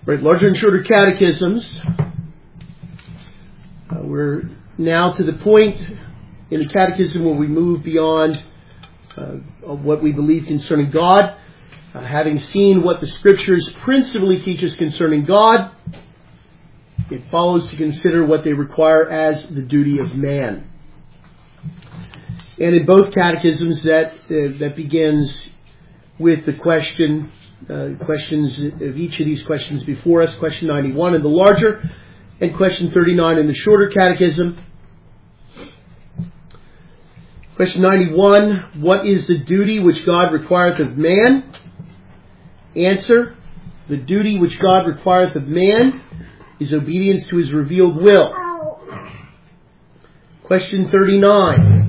Right, larger and shorter catechisms. We're now to the point in the catechism where we move beyond of what we believe concerning God. Having seen what the Scriptures principally teach us concerning God, it follows to consider what they require as the duty of man. And in both catechisms, that begins with the questions of each of these questions before us, question 91 in the larger, and question 39 in the shorter catechism. Question 91, what is the duty which God requireth of man? Answer, the duty which God requireth of man is obedience to His revealed will. Question 39,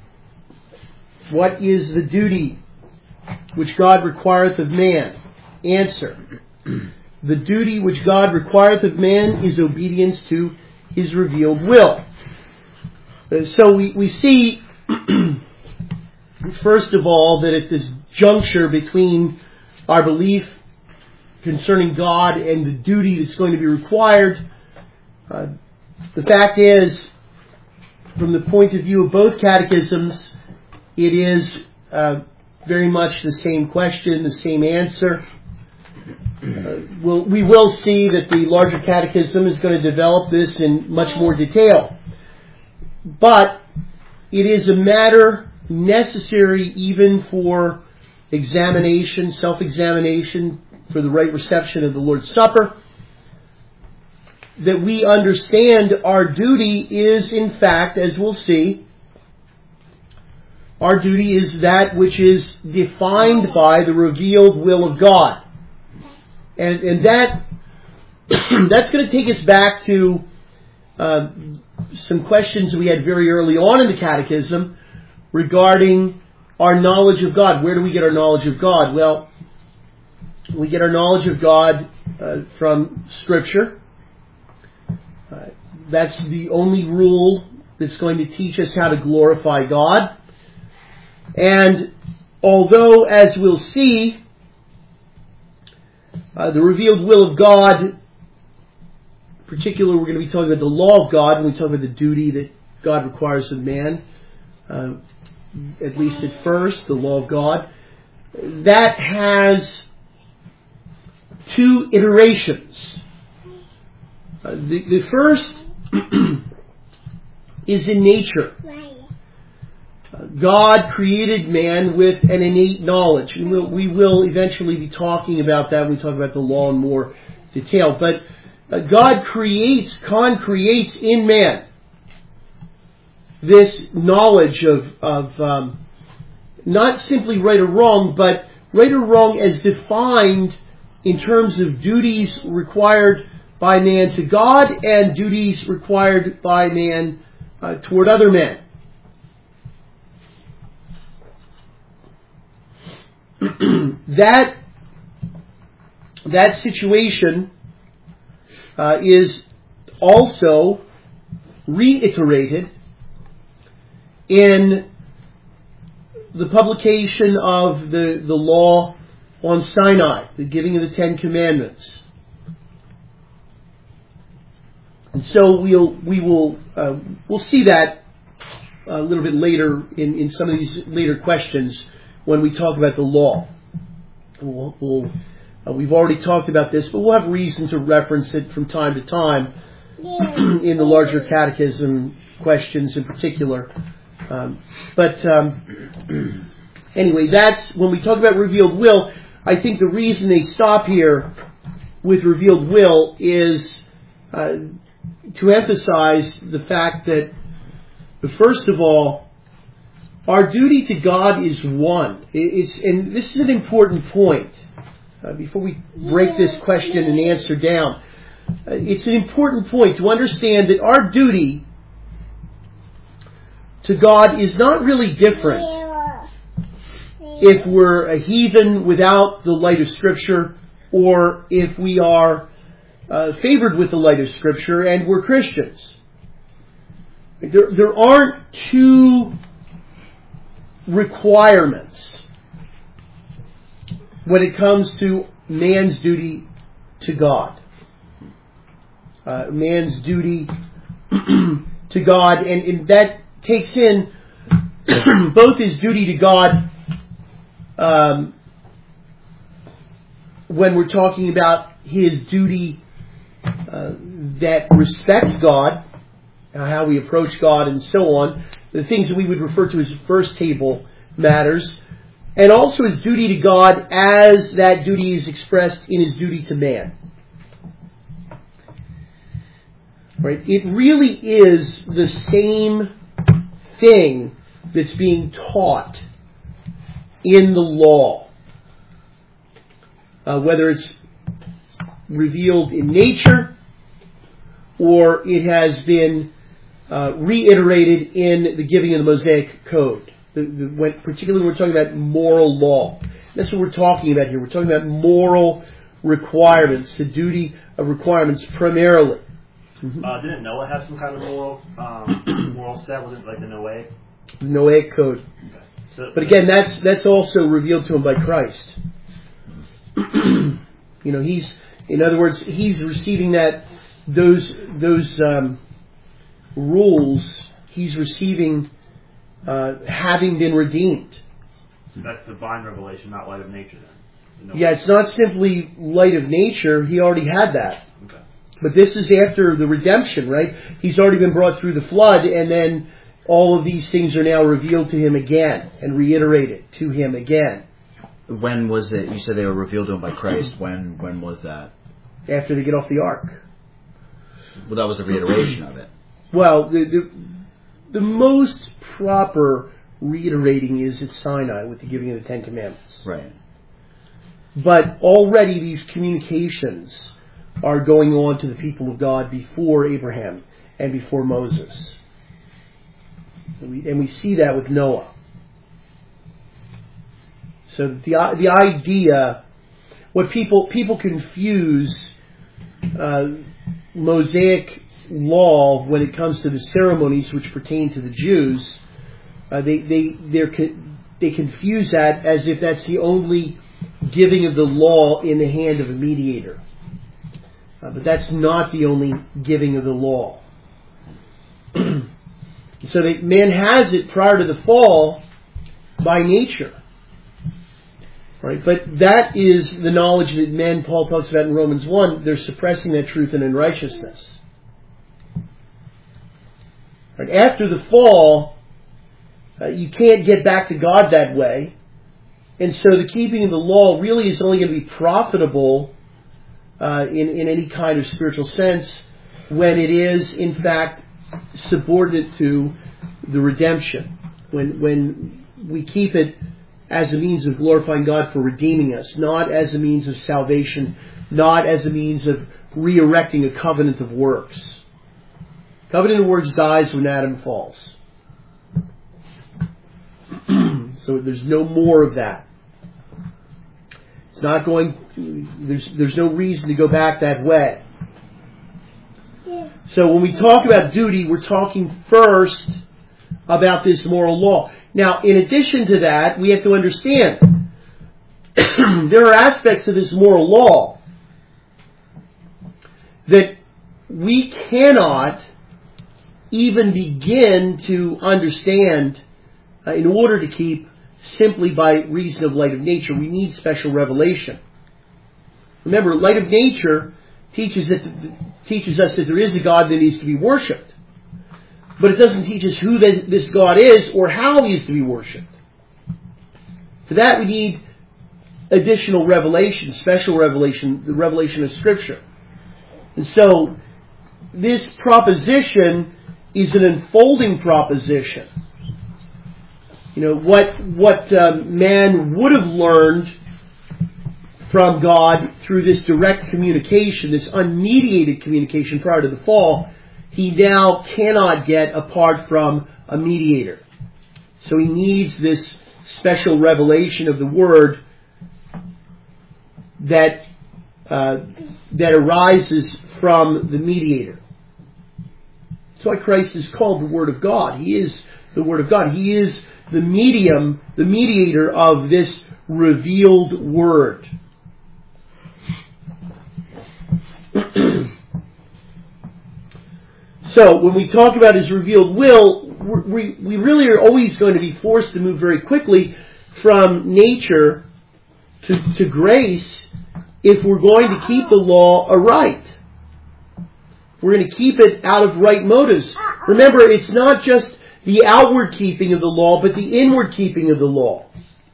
what is the duty which God requireth of man? Answer, the duty which God requireth of man is obedience to His revealed will. So we see, first of all, that at this juncture between our belief concerning God and the duty that's going to be required, the fact is, from the point of view of both catechisms, it is very much the same question, the same answer. We will see that the larger catechism is going to develop this in much more detail. But it is a matter necessary even for examination, self-examination, for the right reception of the Lord's Supper, that we understand our duty is, in fact, as we'll see, our duty is that which is defined by the revealed will of God. And that's going to take us back to some questions we had very early on in the Catechism regarding our knowledge of God. Where do we get our knowledge of God? Well, we get our knowledge of God from Scripture. That's the only rule that's going to teach us how to glorify God. And although, as we'll see, the revealed will of God, in particular, we're going to be talking about the law of God when we talk about the duty that God requires of man, at least at first, the law of God. That has two iterations. The first is in nature. God created man with an innate knowledge. And we will eventually be talking about that when we talk about the law in more detail. But God creates in man this knowledge of not simply right or wrong, but right or wrong as defined in terms of duties required by man to God and duties required by man toward other men. That situation is also reiterated in the publication of the law on Sinai, the giving of the Ten Commandments. And so we'll see that a little bit later in some of these later questions when we talk about the law. We've already talked about this, but we'll have reason to reference it from time to time in the larger catechism questions in particular. Anyway, that's when we talk about revealed will. I think the reason they stop here with revealed will is to emphasize the fact that, first of all, our duty to God is one. And this is an important point. Before we break this question and answer down, it's an important point to understand that our duty to God is not really different if we're a heathen without the light of Scripture or if we are favored with the light of Scripture and we're Christians. There aren't two requirements when it comes to man's duty to God. man's duty to God, and that takes in both his duty to God when we're talking about his duty that respects God, how we approach God and so on, the things that we would refer to as first table matters, and also his duty to God as that duty is expressed in his duty to man. Right? It really is the same thing that's being taught in the law. Whether it's revealed in nature or it has been reiterated in the giving of the Mosaic Code. Particularly when we're talking about moral law. That's what we're talking about here. We're talking about moral requirements, the duty of requirements primarily. Mm-hmm. Didn't Noah have some kind of moral set? Was it like the Noahic? The Noahic Code. Okay. But again, that's also revealed to him by Christ. In other words, he's receiving those rules. He's receiving having been redeemed. So that's divine revelation, not light of nature then? Yeah, it's not simply light of nature. He already had that. Okay. But this is after the redemption, right? He's already been brought through the flood, and then all of these things are now revealed to him again and reiterated to him again. When was it? You said they were revealed to him by Christ. When was that? After they get off the ark. Well, that was the reiteration of it. Well, the most proper reiterating is at Sinai with the giving of the Ten Commandments. Right. But already these communications are going on to the people of God before Abraham and before Moses. And we see that with Noah. So the idea, what people confuse Mosaic law when it comes to the ceremonies which pertain to the Jews, they confuse that as if that's the only giving of the law in the hand of a mediator. But that's not the only giving of the law. So that man has it prior to the fall by nature. Right? But that is the knowledge that men, Paul talks about in Romans 1, they're suppressing that truth in unrighteousness. Right? After the fall, you can't get back to God that way. And so the keeping of the law really is only going to be profitable in any kind of spiritual sense when it is, in fact, subordinate to the redemption. When we keep it as a means of glorifying God for redeeming us, not as a means of salvation, not as a means of re-erecting a covenant of works. Covenant of works dies when Adam falls. So there's no more of that. It's not going. There's no reason to go back that way. So when we talk about duty, we're talking first about this moral law. Now, in addition to that, we have to understand there are aspects of this moral law that we cannot even begin to understand in order to keep simply by reason of light of nature. We need special revelation. Remember, light of nature teaches us that there is a God that needs to be worshipped. But it doesn't teach us who this God is or how he is to be worshipped. For that we need additional revelation, special revelation, the revelation of Scripture. And so this proposition is an unfolding proposition. You know, what man would have learned from God through this direct communication, this unmediated communication prior to the fall, he now cannot get apart from a mediator. So he needs this special revelation of the Word that arises from the mediator. That's why Christ is called the Word of God. He is the Word of God. He is the medium, the mediator of this revealed Word. So when we talk about His revealed will, we really are always going to be forced to move very quickly from nature to grace if we're going to keep the law aright. We're going to keep it out of right motives. Remember, it's not just the outward keeping of the law, but the inward keeping of the law.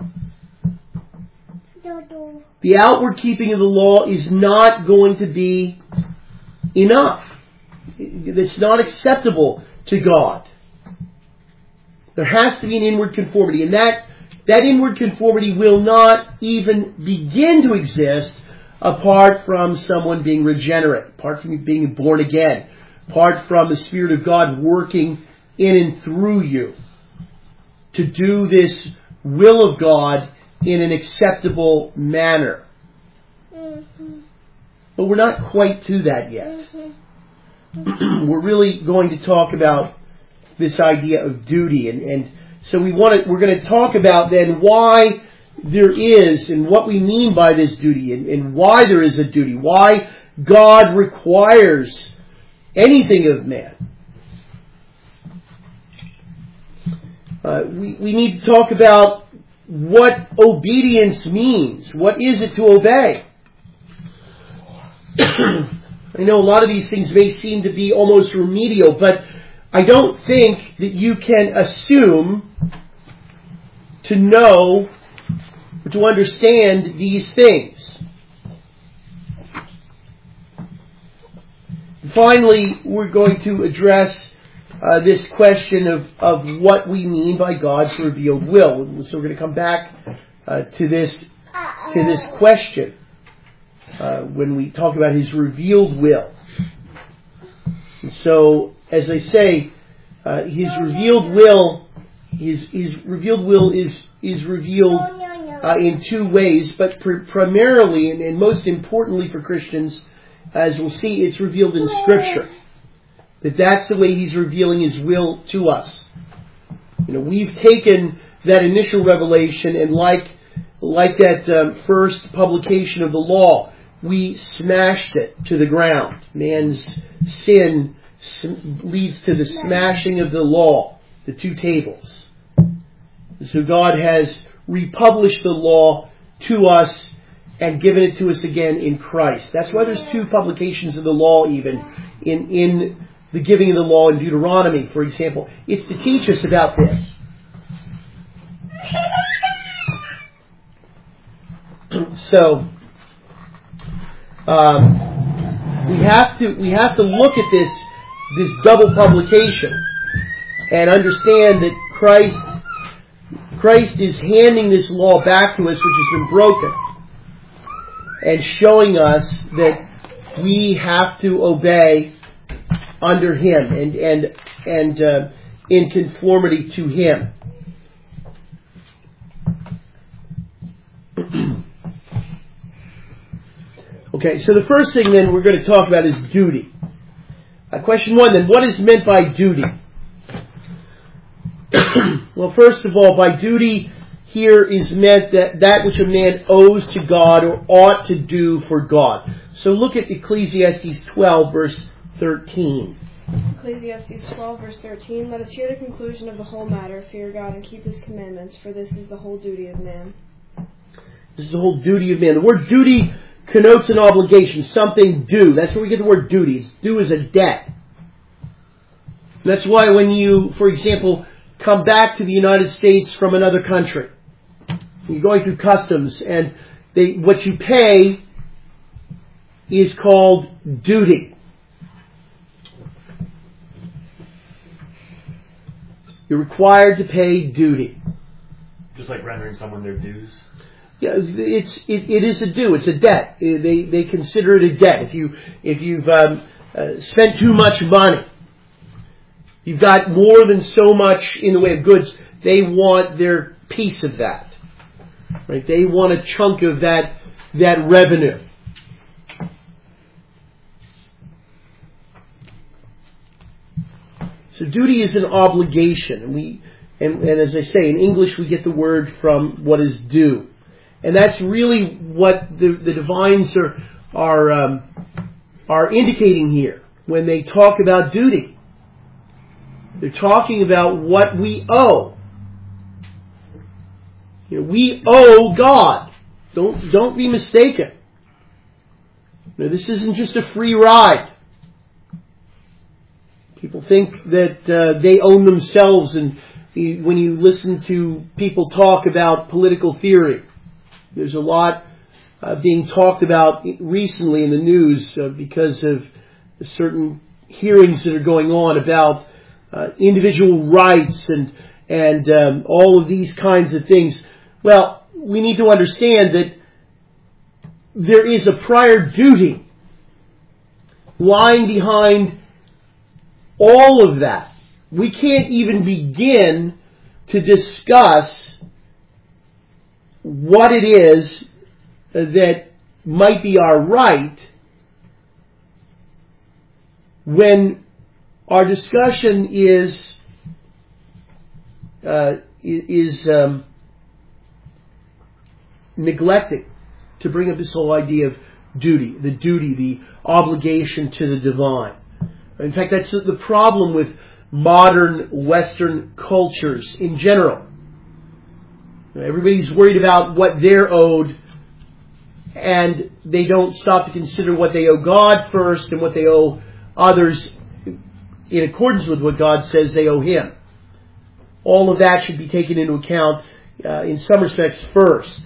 The outward keeping of the law is not going to be enough. It's not acceptable to God. There has to be an inward conformity, and that inward conformity will not even begin to exist apart from someone being regenerate, apart from being born again, apart from the Spirit of God working in and through you to do this will of God in an acceptable manner. But we're not quite to that yet. We're really going to talk about this idea of duty, and so we're going to talk about then why there is and what we mean by this duty, and why there is a duty, why God requires anything of man. We need to talk about what obedience means. What is it to obey? I know a lot of these things may seem to be almost remedial, but I don't think that you can assume to know or to understand these things. Finally, we're going to address this question of what we mean by God's revealed will. So we're going to come back to this question when we talk about His revealed will. And so, as I say, His revealed will is revealed in two ways, but primarily and most importantly for Christians, as we'll see, it's revealed in Scripture. That's the way He's revealing His will to us. We've taken that initial revelation, and like that first publication of the law, we smashed it to the ground. Man's sin leads to the smashing of the law, the two tables. So God has republished the law to us and given it to us again in Christ. That's why there's two publications of the law even in the giving of the law in Deuteronomy, for example. It's to teach us about this. So we have to look at this double publication and understand that Christ is handing this law back to us, which has been broken, and showing us that we have to obey under Him and in conformity to Him. Okay, so the first thing then we're going to talk about is duty. Question one then, what is meant by duty? Well, first of all, by duty here is meant that which a man owes to God or ought to do for God. So look at Ecclesiastes 12, verse 13. Ecclesiastes 12, verse 13. Let us hear the conclusion of the whole matter. Fear God and keep His commandments, for this is the whole duty of man. This is the whole duty of man. The word duty connotes an obligation, something due. That's where we get the word duty. It's due as a debt. That's why when you, for example, come back to the United States from another country, you're going through customs, and what you pay is called duty. You're required to pay duty. Just like rendering someone their dues? Yeah, it is a due. It's a debt. They consider it a debt. If you've spent too much money, you've got more than so much in the way of goods, they want their piece of that. Right? They want a chunk of that revenue. So duty is an obligation, and as I say, in English we get the word from what is due. And that's really what the divines are indicating here when they talk about duty. They're talking about what we owe. We owe God. Don't be mistaken. This isn't just a free ride. People think that they own themselves, and when you listen to people talk about political theory, there's a lot being talked about recently in the news because of certain hearings that are going on about individual rights and all of these kinds of things. Well, we need to understand that there is a prior duty lying behind all of that. We can't even begin to discuss what it is that might be our right when our discussion is neglecting to bring up this whole idea of duty, the obligation to the divine. In fact, that's the problem with modern Western cultures in general. Everybody's worried about what they're owed, and they don't stop to consider what they owe God first and what they owe others in accordance with what God says they owe Him. All of that should be taken into account in some respects first.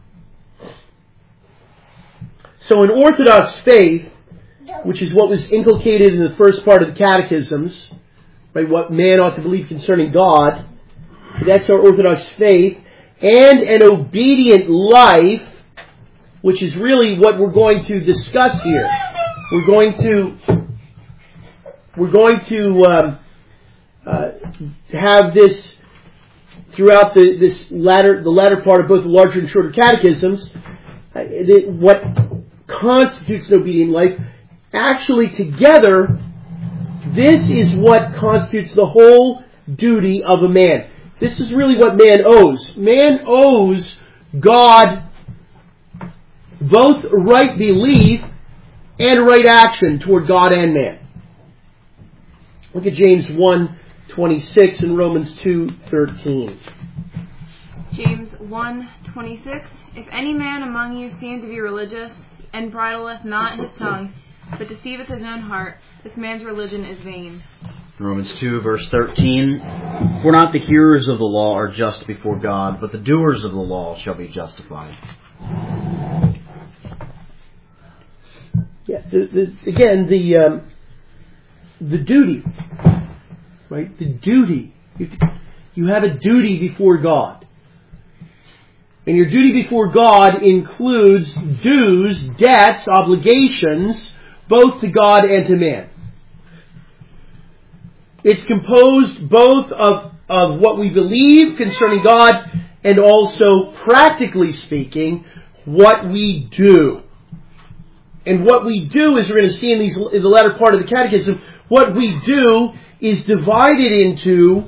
So in Orthodox faith, which is what was inculcated in the first part of the catechisms, right, what man ought to believe concerning God, that's our Orthodox faith, and an obedient life, which is really what we're going to discuss here. We're going to have this throughout the latter part of both the larger and shorter catechisms. What constitutes an obedient life? Actually, together, this is what constitutes the whole duty of a man. This is really what man owes. Man owes God both right belief and right action toward God and man. Look at James 1:26 and Romans 2:13. James 1:26. If any man among you seem to be religious, and bridleth not in his tongue, but deceiveth his own heart, this man's religion is vain. Romans 2, verse 13. For not the hearers of the law are just before God, but the doers of the law shall be justified. Yeah, again, the duty, right? The duty. You have a duty before God. And your duty before God includes dues, debts, obligations, both to God and to man. It's composed both of what we believe concerning God and also, practically speaking, what we do. And what we do, as we're going to see in the latter part of the catechism, what we do is divided into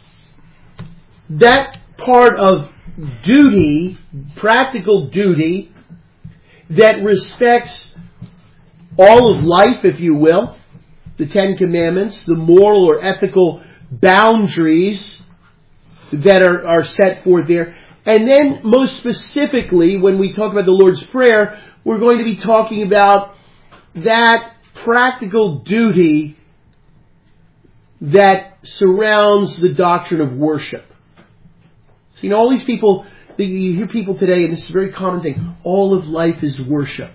that part of duty, practical duty, that respects all of life, if you will, the Ten Commandments, the moral or ethical boundaries that are set forth there. And then, most specifically, when we talk about the Lord's Prayer, we're going to be talking about that practical duty that surrounds the doctrine of worship. So, all these people, you hear people today, and this is a very common thing, all of life is worship.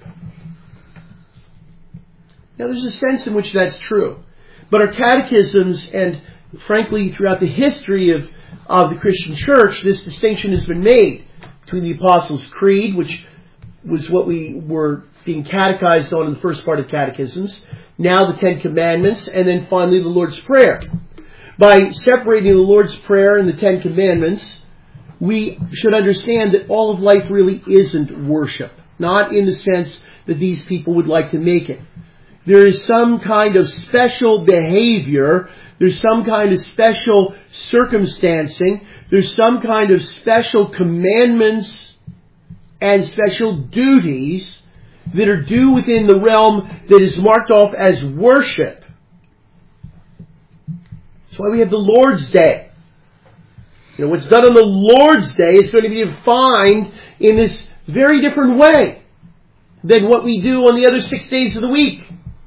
Now, there's a sense in which that's true. But our catechisms, and frankly, throughout the history of the Christian church, this distinction has been made between the Apostles' Creed, which was what we were being catechized on in the first part of catechisms, now the Ten Commandments, and then finally the Lord's Prayer. By separating the Lord's Prayer and the Ten Commandments, we should understand that all of life really isn't worship. Not in the sense that these people would like to make it. There is some kind of special behavior, there's some kind of special circumstancing, there's some kind of special commandments and special duties that are due within the realm that is marked off as worship. That's why we have the Lord's Day. What's done on the Lord's Day is going to be defined in this very different way than what we do on the other 6 days of the week.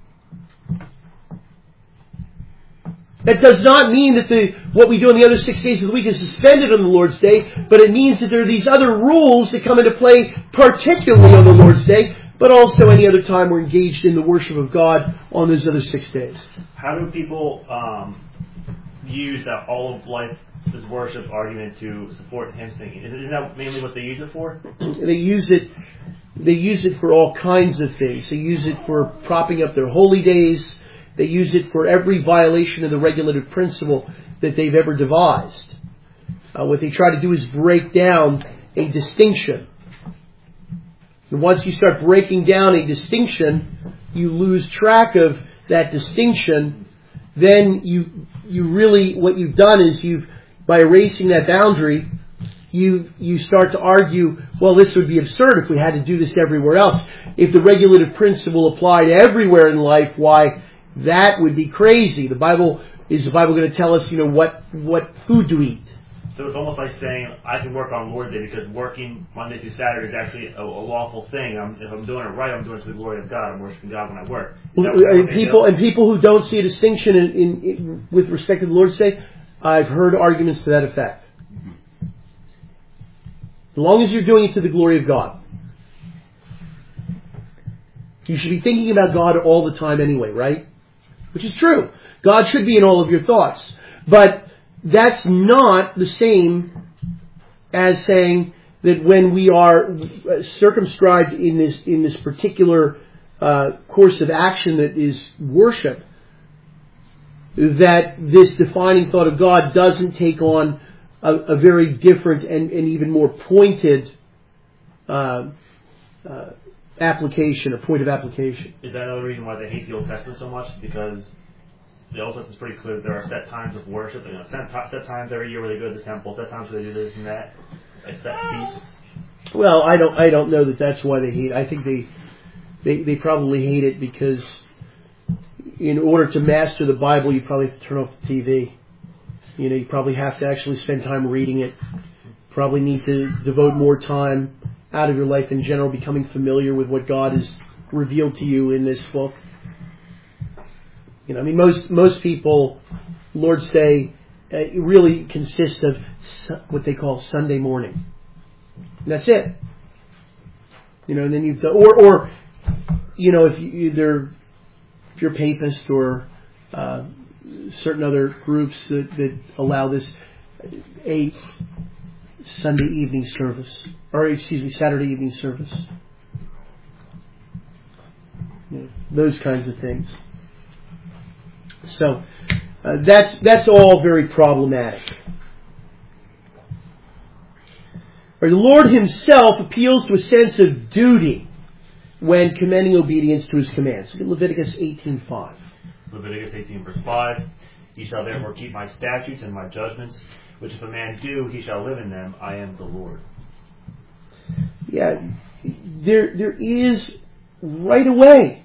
That does not mean that what we do on the other 6 days of the week is suspended on the Lord's Day, but it means that there are these other rules that come into play, particularly on the Lord's Day, but also any other time we're engaged in the worship of God on those other 6 days. How do people use that all of life is worship argument to support hymn singing? Isn't that mainly what they use it for? They use it for all kinds of things. They use it for propping up their holy days. They use it for every violation of the regulative principle that they've ever devised. What they try to do is break down a distinction. And once you start breaking down a distinction, you lose track of that distinction. Then you really, what you've done is by erasing that boundary, you start to argue, well, this would be absurd if we had to do this everywhere else. If the regulative principle applied everywhere in life, why, that would be crazy. Is the Bible going to tell us, what food to eat? So it's almost like saying, I can work on Lord's Day because working Monday through Saturday is actually a lawful thing. If I'm doing it right, I'm doing it to the glory of God. I'm worshiping God when I work. People who don't see a distinction with respect to the Lord's Day, I've heard arguments to that effect. As long as you're doing it to the glory of God. You should be thinking about God all the time anyway, right? Which is true. God should be in all of your thoughts. But that's not the same as saying that when we are circumscribed in this particular course of action that is worship, that this defining thought of God doesn't take on a very different and even more pointed application or point of application. Is that another reason why they hate the Old Testament so much? Because the Old Testament is pretty clear that there are set times of worship, set times every year where they go to the temple, set times where they do this and that, like set feasts. Well, I don't know that that's why they hate it. I think they probably hate it because in order to master the Bible, you probably have to turn off the TV. You probably have to actually spend time reading it. Probably need to devote more time out of your life in general, becoming familiar with what God has revealed to you in this book. Most people, Lord's Day, really consists of what they call Sunday morning. And that's it. And then you've done, if you're Papist or certain other groups that allow this, a Sunday evening service, Saturday evening service. Those kinds of things. So that's all very problematic. The Lord Himself appeals to a sense of duty when commending obedience to His commands. Look at Leviticus 18:5. Leviticus 18 verse 5. Ye shall therefore keep my statutes and my judgments, which if a man do, he shall live in them. I am the Lord. Yeah, there is right away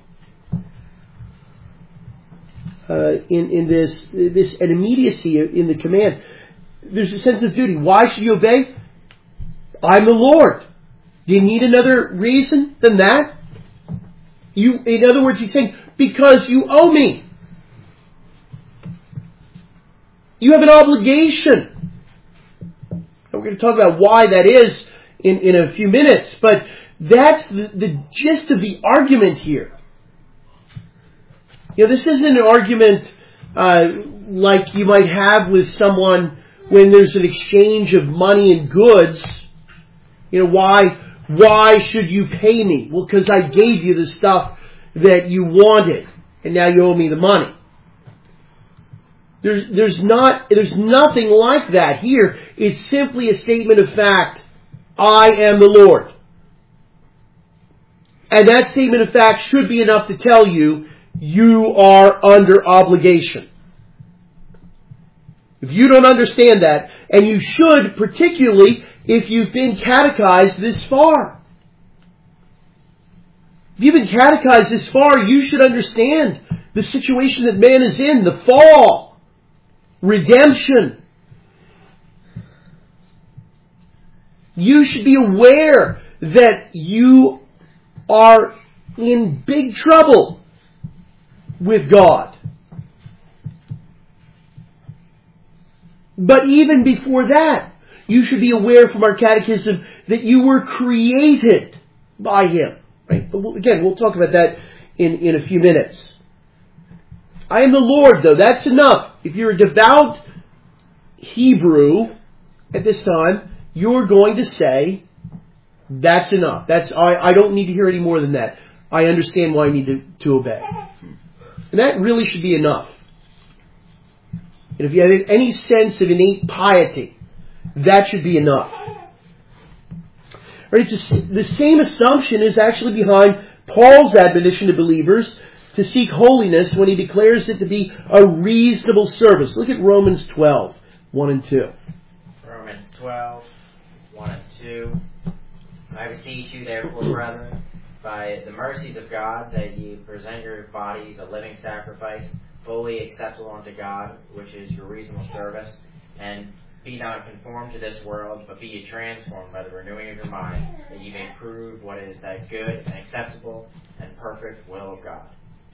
in this an immediacy in the command. There's a sense of duty. Why should you obey? I'm the Lord. Do you need another reason than that? In other words, He's saying, because you owe me. You have an obligation. And we're going to talk about why that is in a few minutes, but that's the gist of the argument here. This isn't an argument like you might have with someone when there's an exchange of money and goods. Why should you pay me? Well, because I gave you the stuff that you wanted, and now you owe me the money. There's nothing like that here. It's simply a statement of fact. I am the Lord. And that statement of fact should be enough to tell you are under obligation. If you don't understand that, and you should, particularly if you've been catechized this far. If you've been catechized this far, you should understand the situation that man is in, the fall. redemption. You should be aware that you are in big trouble with God. But even before that, you should be aware from our catechism that you were created by Him. Right? But we'll talk about that in a few minutes. I am the Lord, though. That's enough. If you're a devout Hebrew at this time, you're going to say, that's enough. I don't need to hear any more than that. I understand why I need to obey. And that really should be enough. And if you have any sense of innate piety, that should be enough. Right, the same assumption is actually behind Paul's admonition to believers to seek holiness when he declares it to be a reasonable service. Look at Romans 12, 1 and 2. Romans 12, 1 and 2. I beseech you, therefore, brethren, by the mercies of God, that ye present your bodies a living sacrifice, fully acceptable unto God, which is your reasonable service, and be not conformed to this world, but be ye transformed by the renewing of your mind, that ye may prove what is that good and acceptable and perfect will of God.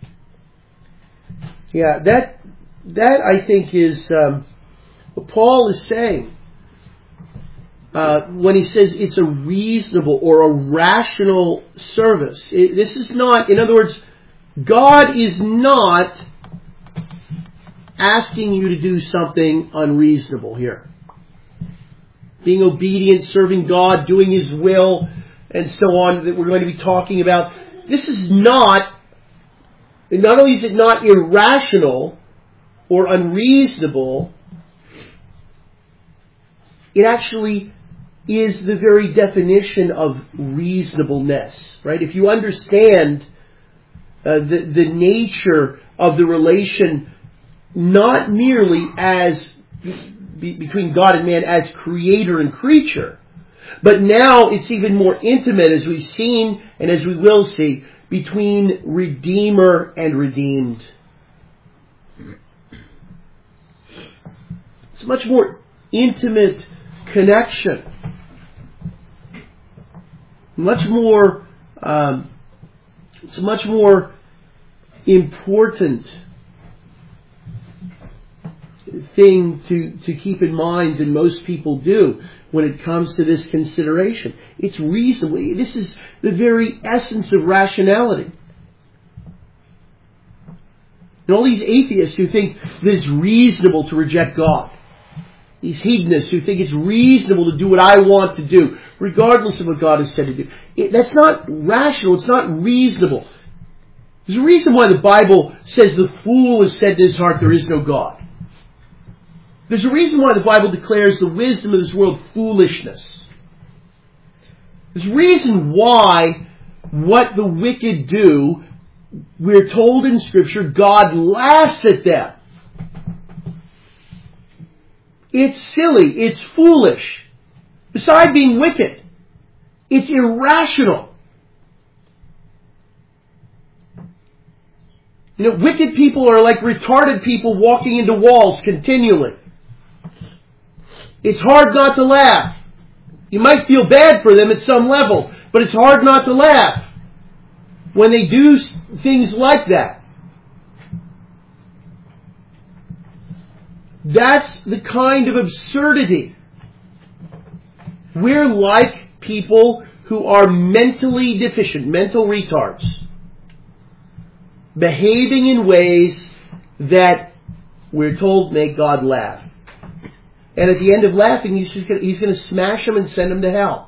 Yeah, that I think is what Paul is saying when he says it's a reasonable or a rational service. This is not, in other words, God is not asking you to do something unreasonable here. Being obedient, serving God, doing His will, and so on, that we're going to be talking about. This is not only is it not irrational or unreasonable, it actually is the very definition of reasonableness, right? If you understand the nature of the relation, not merely as between God and man as creator and creature, but now it's even more intimate, as we've seen and as we will see, between Redeemer and redeemed. It's a much more intimate connection. It's a much more important thing to keep in mind than most people do when it comes to this consideration. It's reasonable. This is the very essence of rationality. And all these atheists who think that it's reasonable to reject God, these hedonists who think it's reasonable to do what I want to do, regardless of what God has said to do, that's not rational. It's not reasonable. There's a reason why the Bible says the fool has said in his heart there is no God. There's a reason why the Bible declares the wisdom of this world foolishness. There's a reason why what the wicked do, we're told in Scripture, God laughs at them. It's silly. It's foolish. Besides being wicked, it's irrational. Wicked people are like retarded people walking into walls continually. It's hard not to laugh. You might feel bad for them at some level, but it's hard not to laugh when they do things like that. That's the kind of absurdity. We're like people who are mentally deficient, mental retards, behaving in ways that we're told make God laugh. And at the end of laughing, he's going to smash them and send them to hell.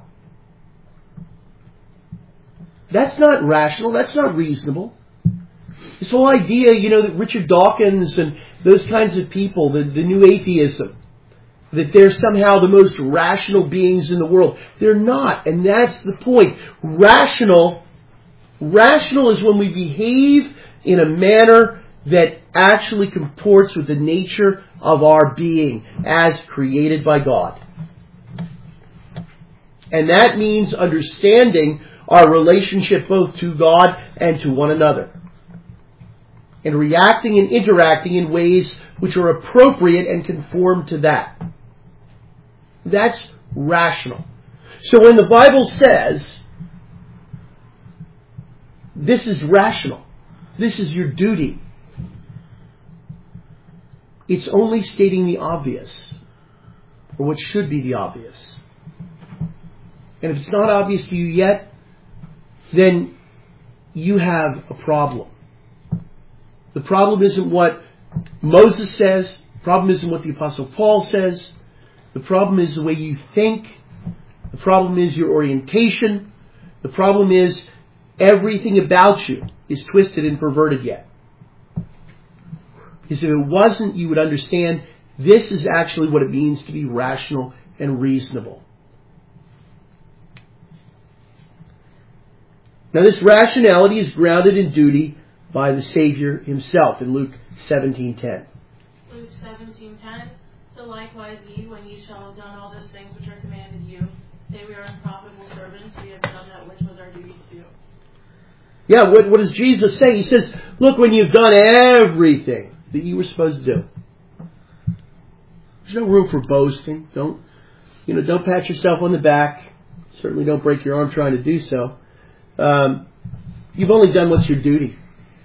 That's not rational. That's not reasonable. This whole idea, that Richard Dawkins and those kinds of people, the new atheism, that they're somehow the most rational beings in the world. They're not. And that's the point. Rational is when we behave in a manner that actually comports with the nature of our being as created by God. And that means understanding our relationship both to God and to one another. and reacting and interacting in ways which are appropriate and conform to that. That's rational. So when the Bible says, this is rational, this is your duty, it's only stating the obvious, or what should be the obvious. And if it's not obvious to you yet, then you have a problem. The problem isn't what Moses says. The problem isn't what the Apostle Paul says. The problem is the way you think. The problem is your orientation. The problem is everything about you is twisted and perverted yet. Because if it wasn't, you would understand this is actually what it means to be rational and reasonable. Now this rationality is grounded in duty by the Savior himself in Luke 17:10. Luke 17:10. So likewise ye, when ye shall have done all those things which are commanded you, say we are unprofitable servants, we have done that which was our duty to do. Yeah, what does Jesus say? He says, look, when you've done everything that you were supposed to do. There's no room for boasting. Don't pat yourself on the back. Certainly don't break your arm trying to do so. You've only done what's your duty.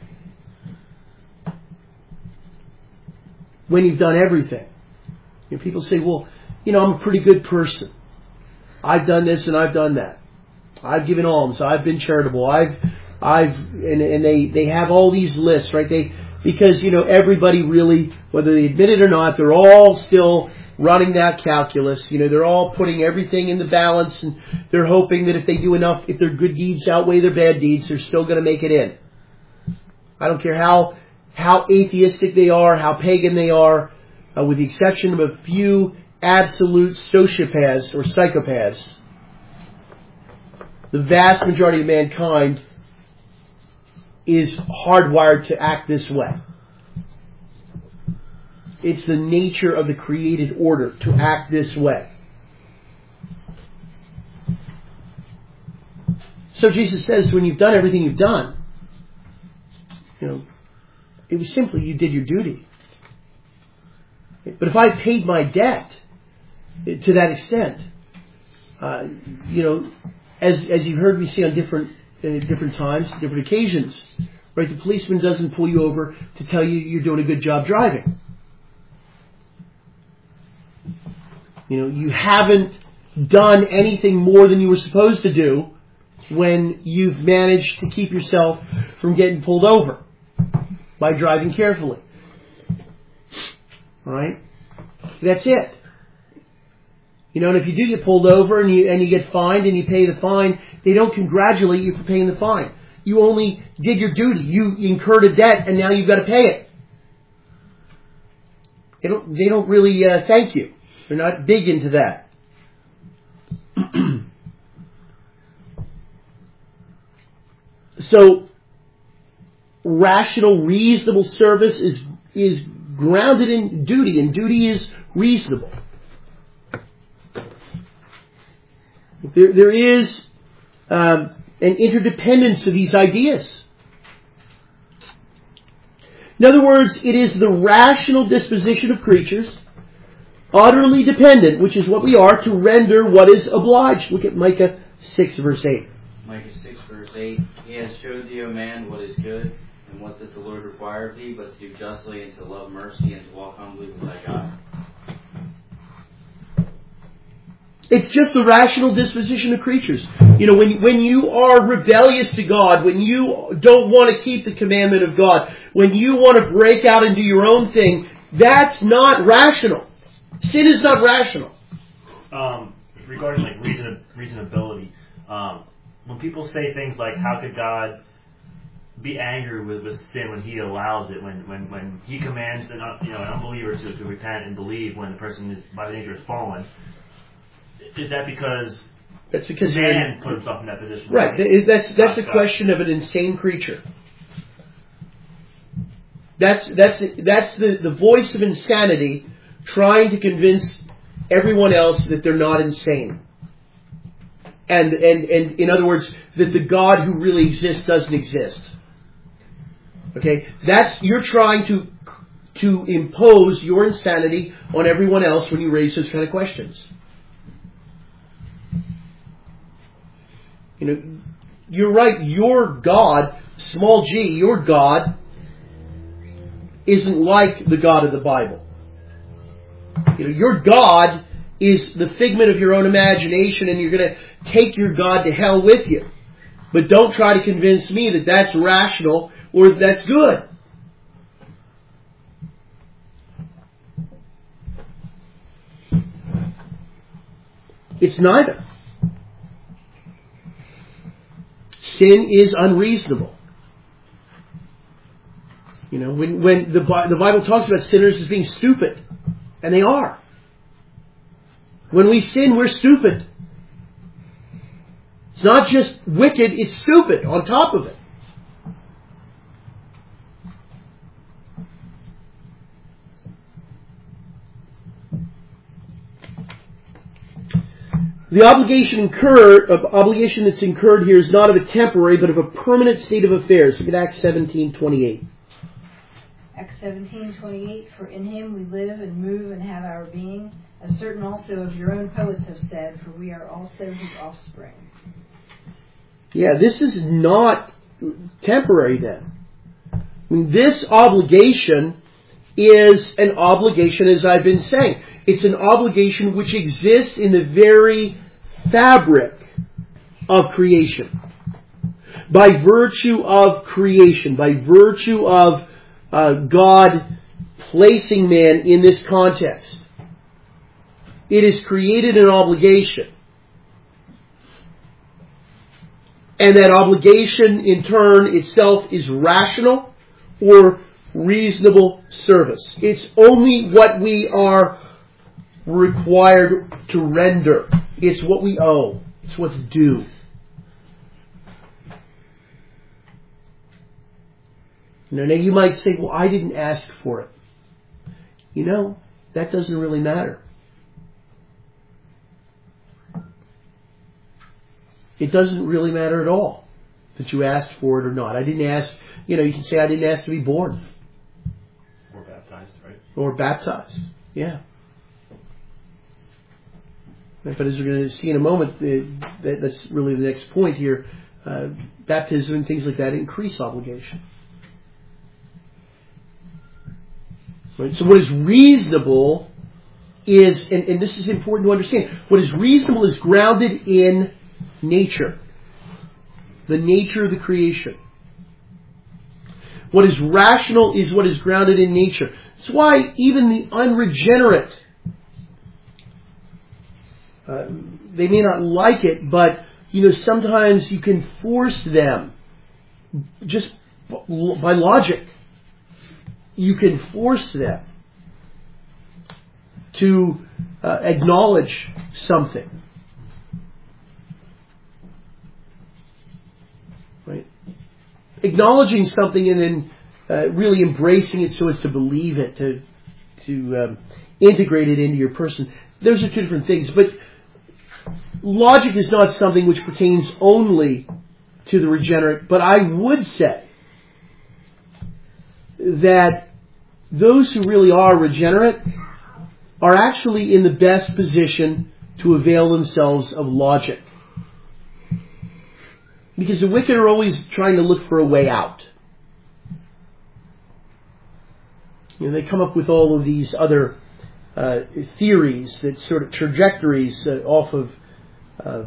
When you've done everything. People say, well, I'm a pretty good person. I've done this and I've done that. I've given alms. I've been charitable. And they have all these lists, right? Because everybody really, whether they admit it or not, they're all still running that calculus. They're all putting everything in the balance, and they're hoping that if they do enough, if their good deeds outweigh their bad deeds, they're still going to make it in. I don't care how atheistic they are, how pagan they are, with the exception of a few absolute sociopaths or psychopaths. The vast majority of mankind is hardwired to act this way. It's the nature of the created order to act this way. So Jesus says, when you've done everything you've done, it was simply you did your duty. But if I paid my debt to that extent, as you've heard me say on different times, different occasions, right? The policeman doesn't pull you over to tell you you're doing a good job driving. You haven't done anything more than you were supposed to do when you've managed to keep yourself from getting pulled over by driving carefully. All right? That's it. And if you do get pulled over and you get fined and you pay the fine, they don't congratulate you for paying the fine. You only did your duty. You incurred a debt and now you've got to pay it. They don't really thank you. They're not big into that. So, rational, reasonable service is grounded in duty, and duty is reasonable. There is an interdependence of these ideas. In other words, it is the rational disposition of creatures, utterly dependent, which is what we are, to render what is obliged. Look at Micah 6 verse 8. Micah 6 verse 8. He has showed thee, O man, what is good, and what doth the Lord require of thee, but to do justly, and to love mercy, and to walk humbly with thy God. It's just the rational disposition of creatures. When you are rebellious to God, when you don't want to keep the commandment of God, when you want to break out and do your own thing, that's not rational. Sin is not rational. Regarding reasonability, when people say things like, "How could God be angry with sin when He allows it? When He commands an unbeliever to repent and believe when the person is by nature is fallen?" Is that because man put himself in that position? Right. That's a question of an insane creature. That's the voice of insanity trying to convince everyone else that they're not insane. And in other words, that the God who really exists doesn't exist. Okay? You're trying to impose your insanity on everyone else when you raise those kind of questions. You're right, your God, small g, your God isn't like the God of the Bible. Your God is the figment of your own imagination, and you're going to take your God to hell with you. But don't try to convince me that that's rational or that that's good. It's neither. Sin is unreasonable. When the Bible talks about sinners as being stupid, and they are. When we sin, we're stupid. It's not just wicked, it's stupid on top of it. The obligation that's incurred here is not of a temporary, but of a permanent state of affairs. Look at Acts 17:28. Acts 17:28. For in him we live and move and have our being, as certain also of your own poets have said, for we are also his offspring. Yeah, this is not temporary then. This obligation is an obligation, as I've been saying. It's an obligation which exists in the very fabric of creation. By virtue of creation, by virtue of God placing man in this context, it has created an obligation. And that obligation, in turn, itself is rational or reasonable service. It's only what we are required to render. It's what we owe. It's what's due. Now you might say, well, I didn't ask for it. That doesn't really matter. It doesn't really matter at all that you asked for it or not. I didn't ask, you can say I didn't ask to be born. Or baptized, right? Or baptized, yeah. But as we're going to see in a moment, that's really the next point here. Baptism and things like that increase obligation. Right? So what is reasonable is, and this is important to understand, what is reasonable is grounded in nature. The nature of the creation. What is rational is what is grounded in nature. That's why even the unregenerate, they may not like it, but sometimes you can force them just by logic. You can force them to acknowledge something. Right? Acknowledging something and then really embracing it so as to believe it, to integrate it into your person. Those are two different things. But logic is not something which pertains only to the regenerate. But I would say that those who really are regenerate are actually in the best position to avail themselves of logic. Because the wicked are always trying to look for a way out. They come up with all of these other theories, that sort of trajectories off of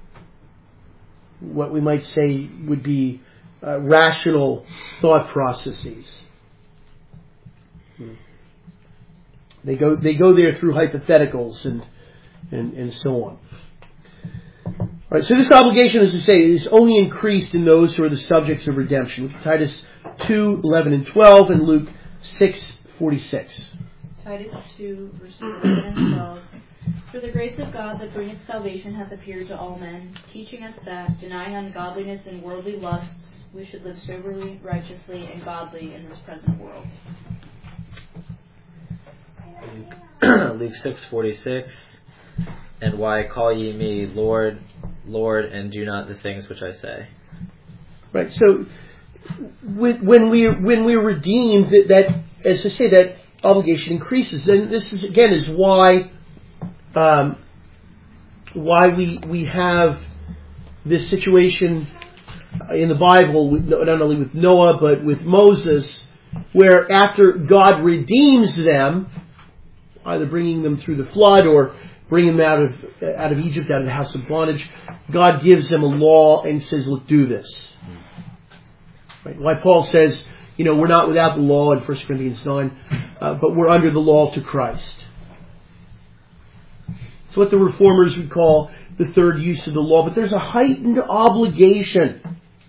what we might say would be rational thought processes. They go there through hypotheticals and so on. All right, so this obligation, as we say, is only increased in those who are the subjects of redemption. Look at Titus 2:11 and 12, and Luke 6:46. Titus 2, verses 11 and 12. For the grace of God that bringeth salvation hath appeared to all men, teaching us that, denying ungodliness and worldly lusts, we should live soberly, righteously, and godly in this present world. Luke 6:46. And why call ye me Lord, Lord, and do not the things which I say? Right, so when we're redeemed, that as I say, that obligation increases. Then this is again is why we have this situation in the Bible, not only with Noah but with Moses, where after God redeems them, either bringing them through the flood or bringing them out of Egypt, out of the house of bondage, God gives them a law and says, "Look, do this." Right? Why Paul says, we're not without the law in 1 Corinthians 9, but we're under the law to Christ. It's what the Reformers would call the third use of the law, but there's a heightened obligation.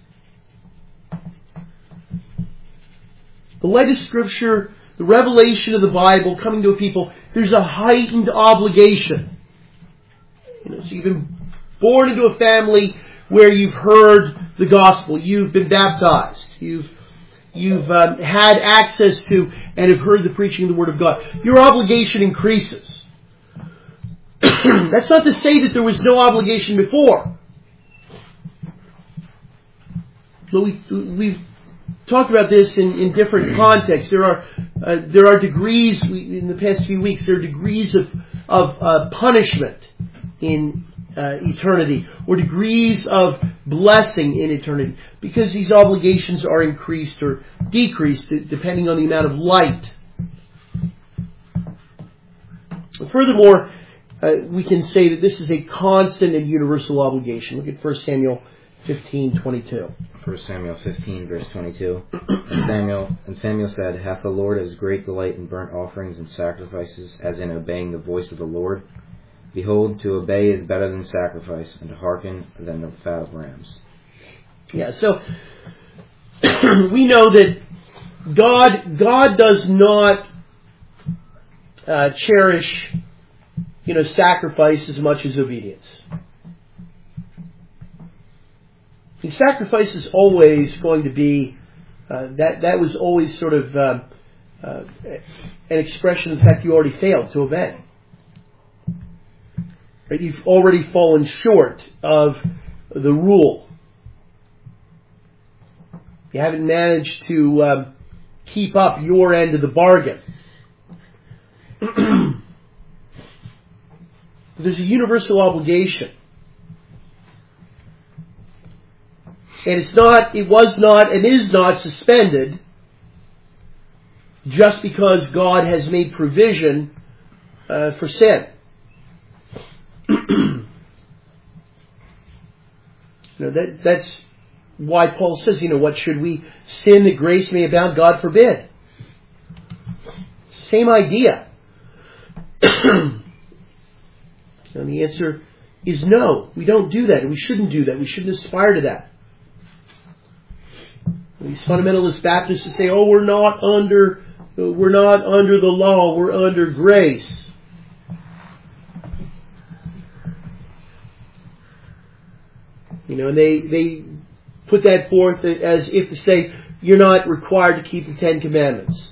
The light of Scripture, the revelation of the Bible coming to a people, there's a heightened obligation. So you've been born into a family where you've heard the gospel, you've been baptized, you've had access to and have heard the preaching of the Word of God. Your obligation increases. That's not to say that there was no obligation before. But we've talked about this in different contexts. There are degrees in the past few weeks. There are degrees of punishment in eternity, or degrees of blessing in eternity, because these obligations are increased or decreased depending on the amount of light. Furthermore, we can say that this is a constant and universal obligation. Look at 1 Samuel 15:22. 1 Samuel 15, verse 22. And Samuel said, "Hath the Lord as great delight in burnt offerings and sacrifices as in obeying the voice of the Lord? Behold, to obey is better than sacrifice, and to hearken than the fat of rams." Yeah, so we know that God does not cherish sacrifice as much as obedience. The sacrifice is always going to be that was always sort of an expression of the fact you already failed to obey. Right? You've already fallen short of the rule. You haven't managed to keep up your end of the bargain. There's a universal obligation. And it was not, and is not suspended just because God has made provision for sin. That's why Paul says, what should we sin that grace may abound? God forbid. Same idea. And the answer is no. We don't do that. We shouldn't do that. We shouldn't aspire to that. These fundamentalist Baptists who say, we're not under the law, we're under grace. And they put that forth as if to say, you're not required to keep the Ten Commandments.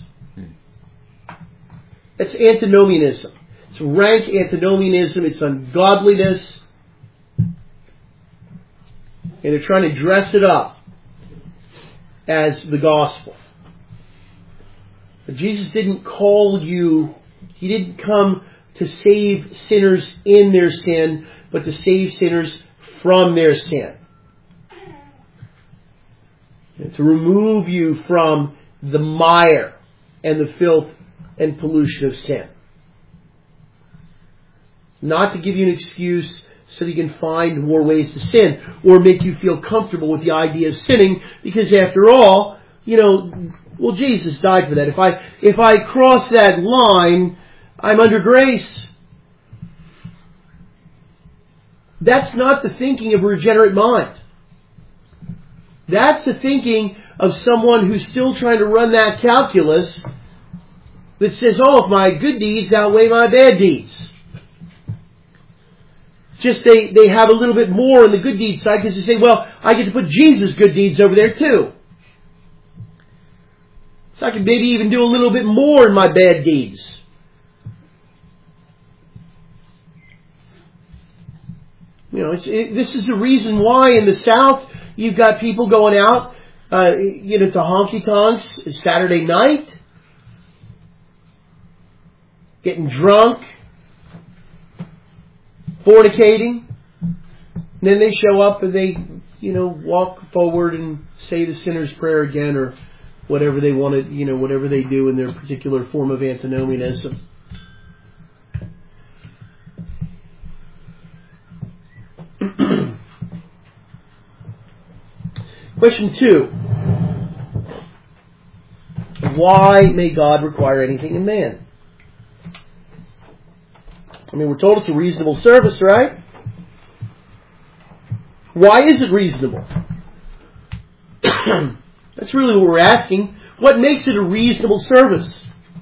That's antinomianism. It's rank antinomianism. It's ungodliness. And they're trying to dress it up as the gospel. But Jesus didn't call you, He didn't come to save sinners in their sin, but to save sinners from their sin. And to remove you from the mire and the filth and pollution of sin. Not to give you an excuse so that you can find more ways to sin, or make you feel comfortable with the idea of sinning, because after all, Jesus died for that. If I cross that line, I'm under grace. That's not the thinking of a regenerate mind. That's the thinking of someone who's still trying to run that calculus that says, if my good deeds outweigh my bad deeds. Just they have a little bit more on the good deeds side because they say, I get to put Jesus' good deeds over there too. So I can maybe even do a little bit more in my bad deeds. This is the reason why in the South you've got people going out to honky tonks Saturday night, getting drunk, fornicating. And then they show up and they, walk forward and say the sinner's prayer again, or whatever they wanted, whatever they do in their particular form of antinomianism. Question 2. Why may God require anything in man? We're told it's a reasonable service, right? Why is it reasonable? That's really what we're asking. What makes it a reasonable service?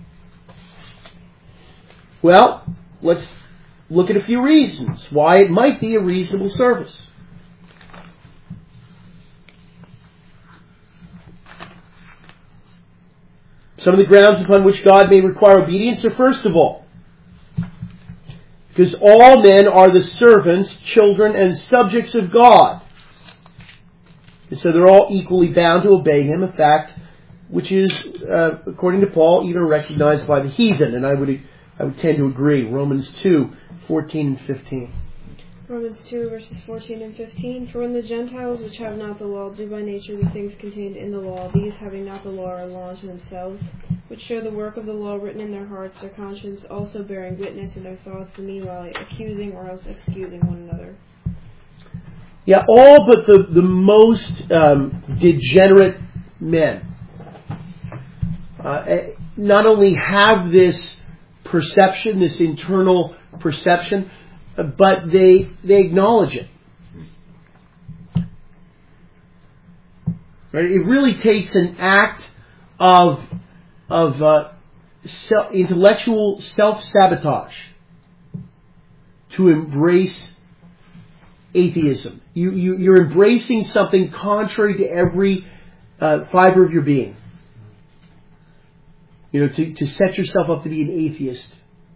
Well, let's look at a few reasons why it might be a reasonable service. Some of the grounds upon which God may require obedience are, first of all, because all men are the servants, children, and subjects of God. And so they're all equally bound to obey Him, a fact which is, according to Paul, even recognized by the heathen. And I would tend to agree. Romans 2:14 and 15. Romans 2, verses 14 and 15. For when the Gentiles which have not the law do by nature the things contained in the law, these having not the law are law unto themselves, which show the work of the law written in their hearts, their conscience also bearing witness in their thoughts, the meanwhile accusing or else excusing one another. Yeah, all but the most degenerate men not only have this perception, this internal perception, but they acknowledge it. Right? It really takes an act of intellectual self-sabotage to embrace atheism. You're embracing something contrary to every fiber of your being. To set yourself up to be an atheist.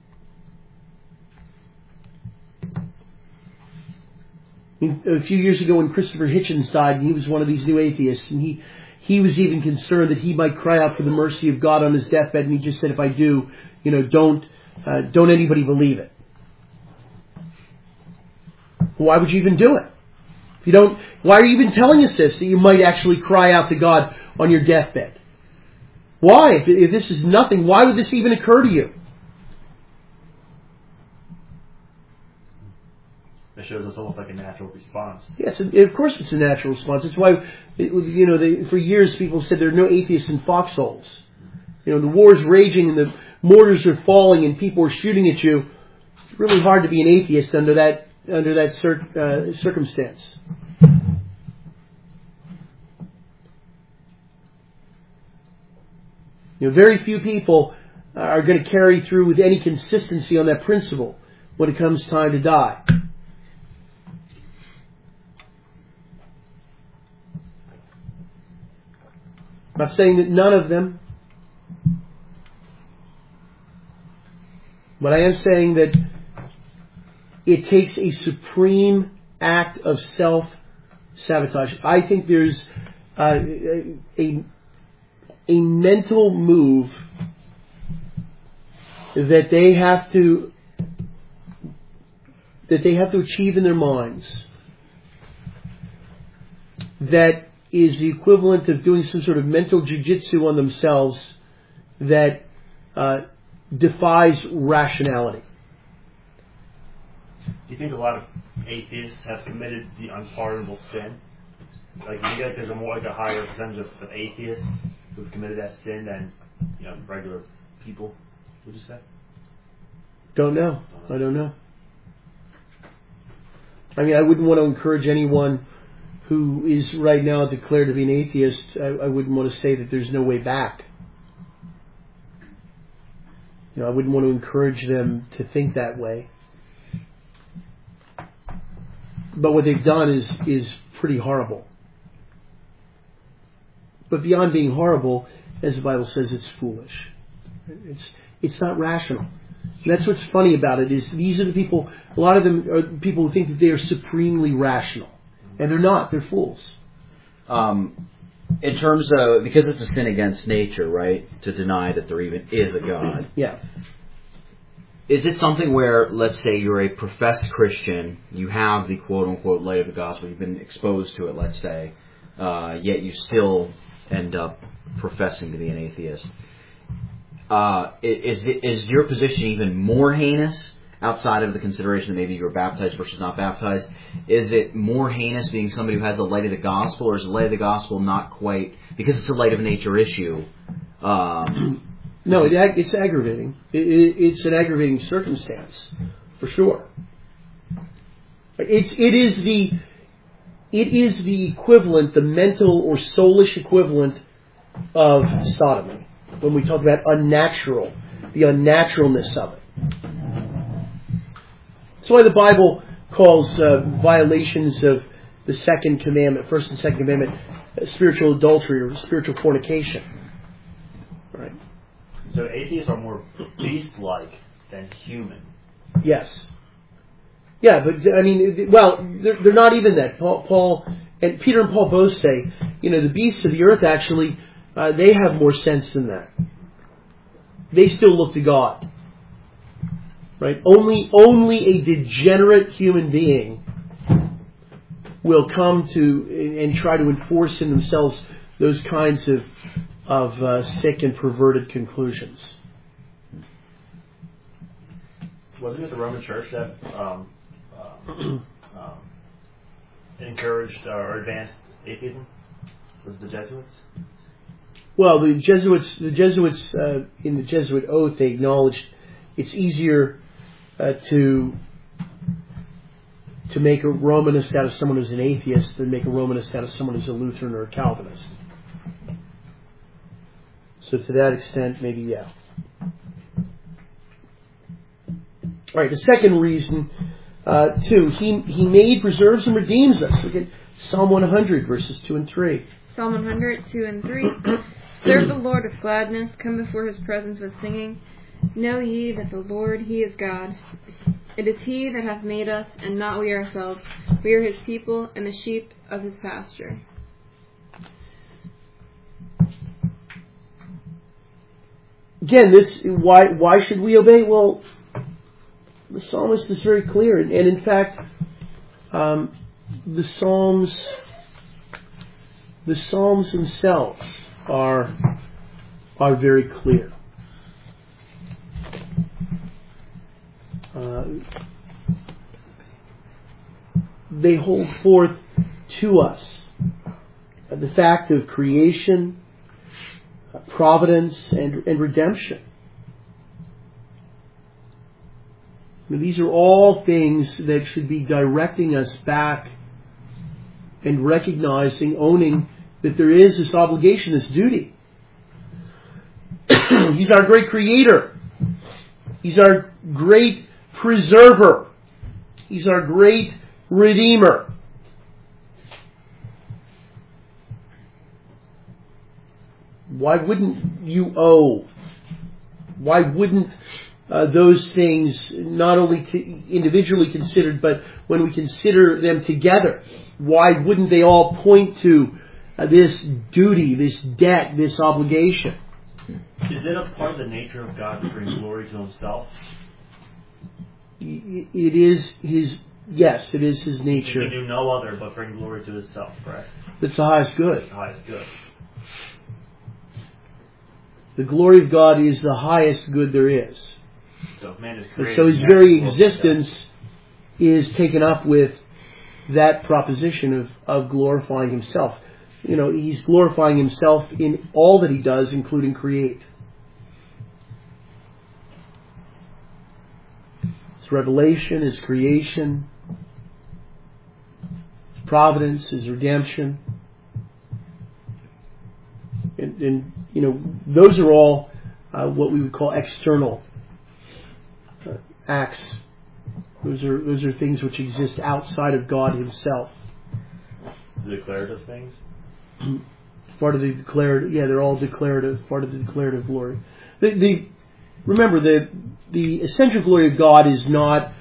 A few years ago when Christopher Hitchens died, and he was one of these new atheists, and he was even concerned that he might cry out for the mercy of God on his deathbed, and he just said, if I do, don't anybody believe it. Why would you even do it? If you don't, why are you even telling us this, that you might actually cry out to God on your deathbed? Why? If this is nothing, why would this even occur to you? It shows us almost like a natural response. Yes, of course it's a natural response. That's why, for years people said there are no atheists in foxholes. The war's raging and the mortars are falling and people are shooting at you. It's really hard to be an atheist under that circumstance. Very few people are going to carry through with any consistency on that principle when it comes time to die. I'm not saying that none of them, but I am saying that it takes a supreme act of self-sabotage. I think there's a mental move that they have to achieve in their minds that is the equivalent of doing some sort of mental jiu-jitsu on themselves that defies rationality. Do you think a lot of atheists have committed the unpardonable sin? Like, you think there's a higher percentage of atheists who've committed that sin than regular people? Would you say? Don't know. I don't know. I wouldn't want to encourage anyone who is right now declared to be an atheist. I wouldn't want to say that there's no way back. I wouldn't want to encourage them to think that way. But what they've done is pretty horrible. But beyond being horrible, as the Bible says, it's foolish. It's not rational. And that's what's funny about it, is these are the people, a lot of them are people who think that they are supremely rational. And they're not. They're fools. in terms of, because it's a sin against nature, right, to deny that there even is a God. Yeah. Is it something where, let's say you're a professed Christian, you have the quote-unquote light of the gospel, you've been exposed to it, let's say, yet you still end up professing to be an atheist. Is your position even more heinous outside of the consideration that maybe you're baptized versus not baptized? Is it more heinous being somebody who has the light of the gospel, or is the light of the gospel not quite, because it's a light of nature issue? No, it's aggravating. It's an aggravating circumstance, for sure. It is the equivalent, the mental or soulish equivalent of sodomy. When we talk about unnatural, the unnaturalness of it. That's why the Bible calls violations of the second commandment, first and second commandment, spiritual adultery or spiritual fornication. Right. So atheists are more beast-like than human. Yes. Yeah, but I mean, well, they're not even that. Paul and Peter and Paul both say, the beasts of the earth actually, they have more sense than that. They still look to God. Right? Only a degenerate human being will come to and try to enforce in themselves those kinds of sick and perverted conclusions. Wasn't it the Roman Church that encouraged or advanced atheism? Was it the Jesuits? Well, the Jesuits in the Jesuit oath, they acknowledged it's easier to make a Romanist out of someone who's an atheist than make a Romanist out of someone who's a Lutheran or a Calvinist. So to that extent, maybe yeah. All right, the second reason, too, he made, preserves, and redeems us. Look at Psalm 100, verses 2 and 3. Psalm 100, 2 and 3. Serve the Lord with gladness, come before his presence with singing. Know ye that the Lord, he is God. It is he that hath made us, and not we ourselves. We are his people, and the sheep of his pasture. Again, why should we obey? Well, the psalmist is very clear, and in fact, the Psalms themselves are very clear. They hold forth to us the fact of creation, providence, and redemption. These are all things that should be directing us back and recognizing, owning that there is this obligation, this duty. He's our great creator. He's our great preserver. He's our great redeemer. Why wouldn't you owe? Why wouldn't those things, not only individually considered, but when we consider them together, why wouldn't they all point to this duty, this debt, this obligation? Is it a part of the nature of God to bring glory to himself? It is his, yes, it is his nature. He can do no other but bring glory to himself, correct? It's the highest good. The highest good. The glory of God is the highest good there is. So if man is created, so his very existence is taken up with that proposition of glorifying himself. He's glorifying himself in all that he does, including create. His revelation, his creation, his providence, his redemption. And those are all what we would call external acts. Those are things which exist outside of God himself. The declarative things? Part of the declarative, they're all declarative, part of the declarative glory. Remember, the essential glory of God is not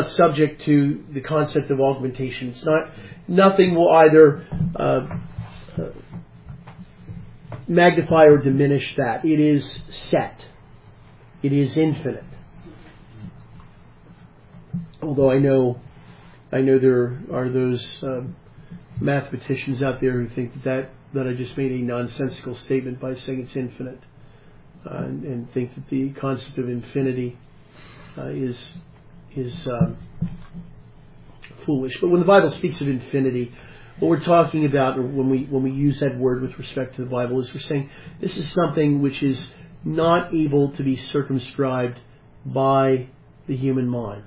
subject to the concept of augmentation. Nothing will either magnify or diminish that. It is set. It is infinite. Although I know there are those mathematicians out there who think that I just made a nonsensical statement by saying it's infinite, and think that the concept of infinity is foolish. But when the Bible speaks of infinity, what we're talking about, or when we use that word with respect to the Bible, is we're saying this is something which is not able to be circumscribed by the human mind,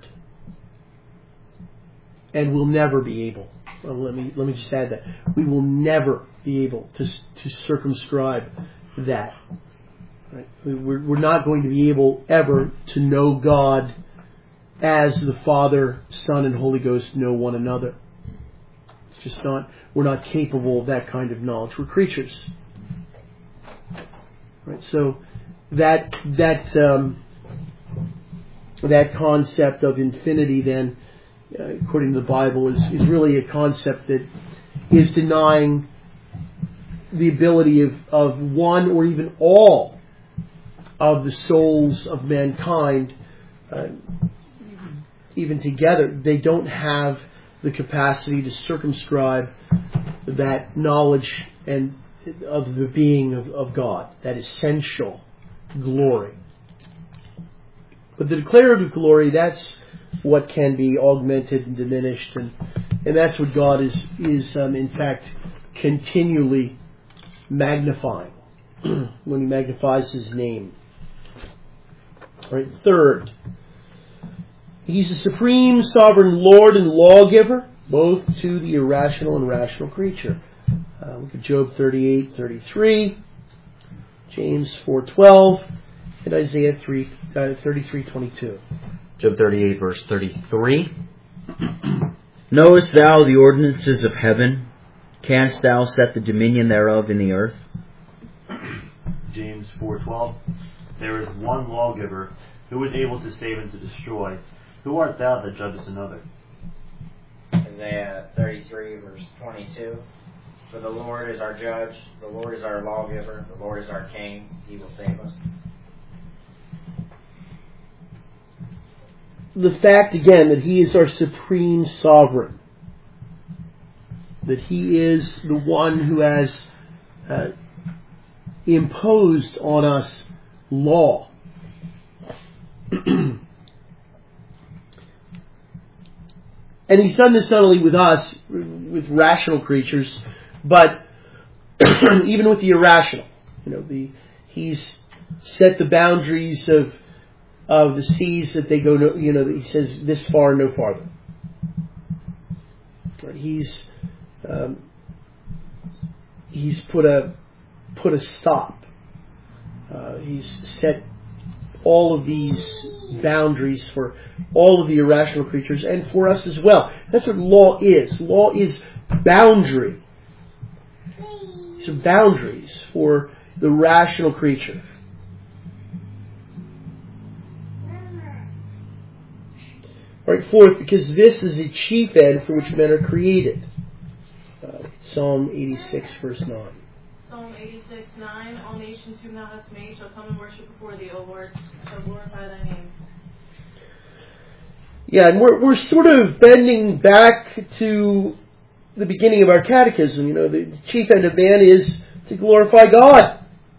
and will never be able. Well, let me just add that we will never be able to circumscribe that. Right? We're not going to be able ever to know God as the Father, Son, and Holy Ghost know one another. It's just not. We're not capable of that kind of knowledge. We're creatures. Right? So that concept of infinity, then, according to the Bible, is really a concept that is denying the ability of one or even all of the souls of mankind, even together. They don't have the capacity to circumscribe that knowledge and of the being of God, that essential glory. But the declarative glory, that's what can be augmented and diminished, and that's what God is in fact continually magnifying when He magnifies His name. Right. Third, He's the supreme sovereign Lord and lawgiver, both to the irrational and rational creature. Look at Job 38:33, James 4:12, and Isaiah 33:22. Job 38, verse 33. Knowest thou the ordinances of heaven? Canst thou set the dominion thereof in the earth? James 4:12. There is one lawgiver who is able to save and to destroy. Who art thou that judgest another? Isaiah 33, verse 22. For the Lord is our judge, the Lord is our lawgiver, the Lord is our king, He will save us. The fact, again, that He is our supreme sovereign, that He is the one who has imposed on us law. And He's done this not only with us, with rational creatures, but even with the irrational. He's set the boundaries of the seas that they go. He says this far, no farther. He's put a stop. He's set all of these boundaries for all of the irrational creatures and for us as well. That's what law is. Law is boundary. These are boundaries for the rational creature. Alright, fourth, because this is the chief end for which men are created. Psalm 86, verse 9. Psalm 86:9. All nations whom thou hast made shall come and worship before thee, O Lord, and shall glorify thy name. Yeah, and we're sort of bending back to the beginning of our catechism. The chief end of man is to glorify God.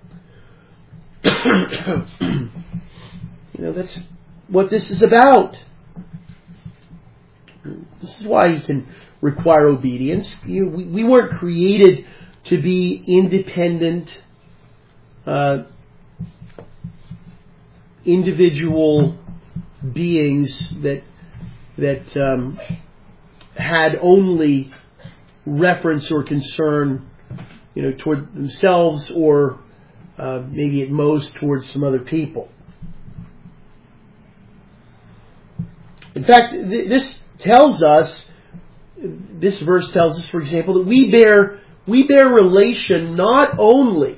That's what this is about. This is why He can require obedience. We weren't created to be independent, individual beings that had only reference or concern, toward themselves, or maybe at most towards some other people. In fact, this verse tells us, for example, that we bear relation not only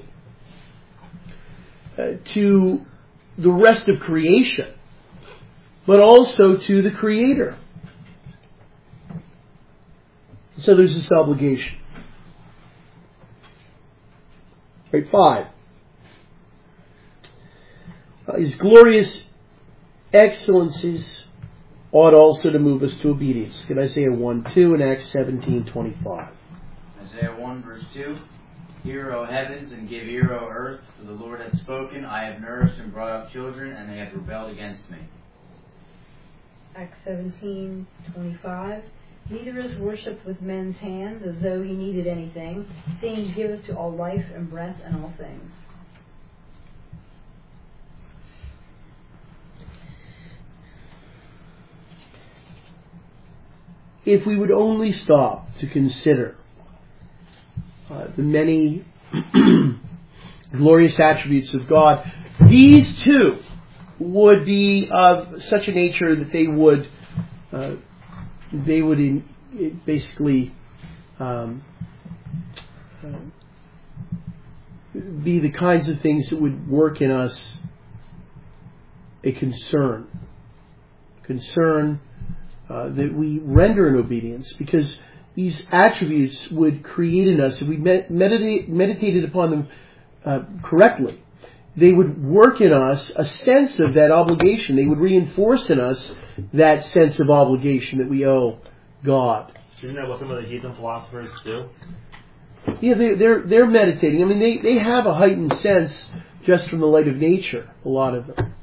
to the rest of creation, but also to the Creator. So there's this obligation. Right, 5. His glorious excellencies ought also to move us to obedience. Look at Isaiah 1:2 and Acts 17:25. Isaiah 1 verse 2. Hear, O heavens, and give ear, O earth, for the Lord hath spoken. I have nourished and brought up children, and they have rebelled against me. Acts 17:25. Neither is worshipped with men's hands as though he needed anything, seeing he giveth to all life and breath and all things. If we would only stop to consider the many glorious attributes of God, these two would be of such a nature that they would basically be the kinds of things that would work in us a concern that we render in obedience, because these attributes would create in us, if we meditated upon them correctly, they would work in us a sense of that obligation. They would reinforce in us that sense of obligation that we owe God. Isn't that what some of the heathen philosophers do? Yeah, they're meditating. I mean, they have a heightened sense just from the light of nature, a lot of them.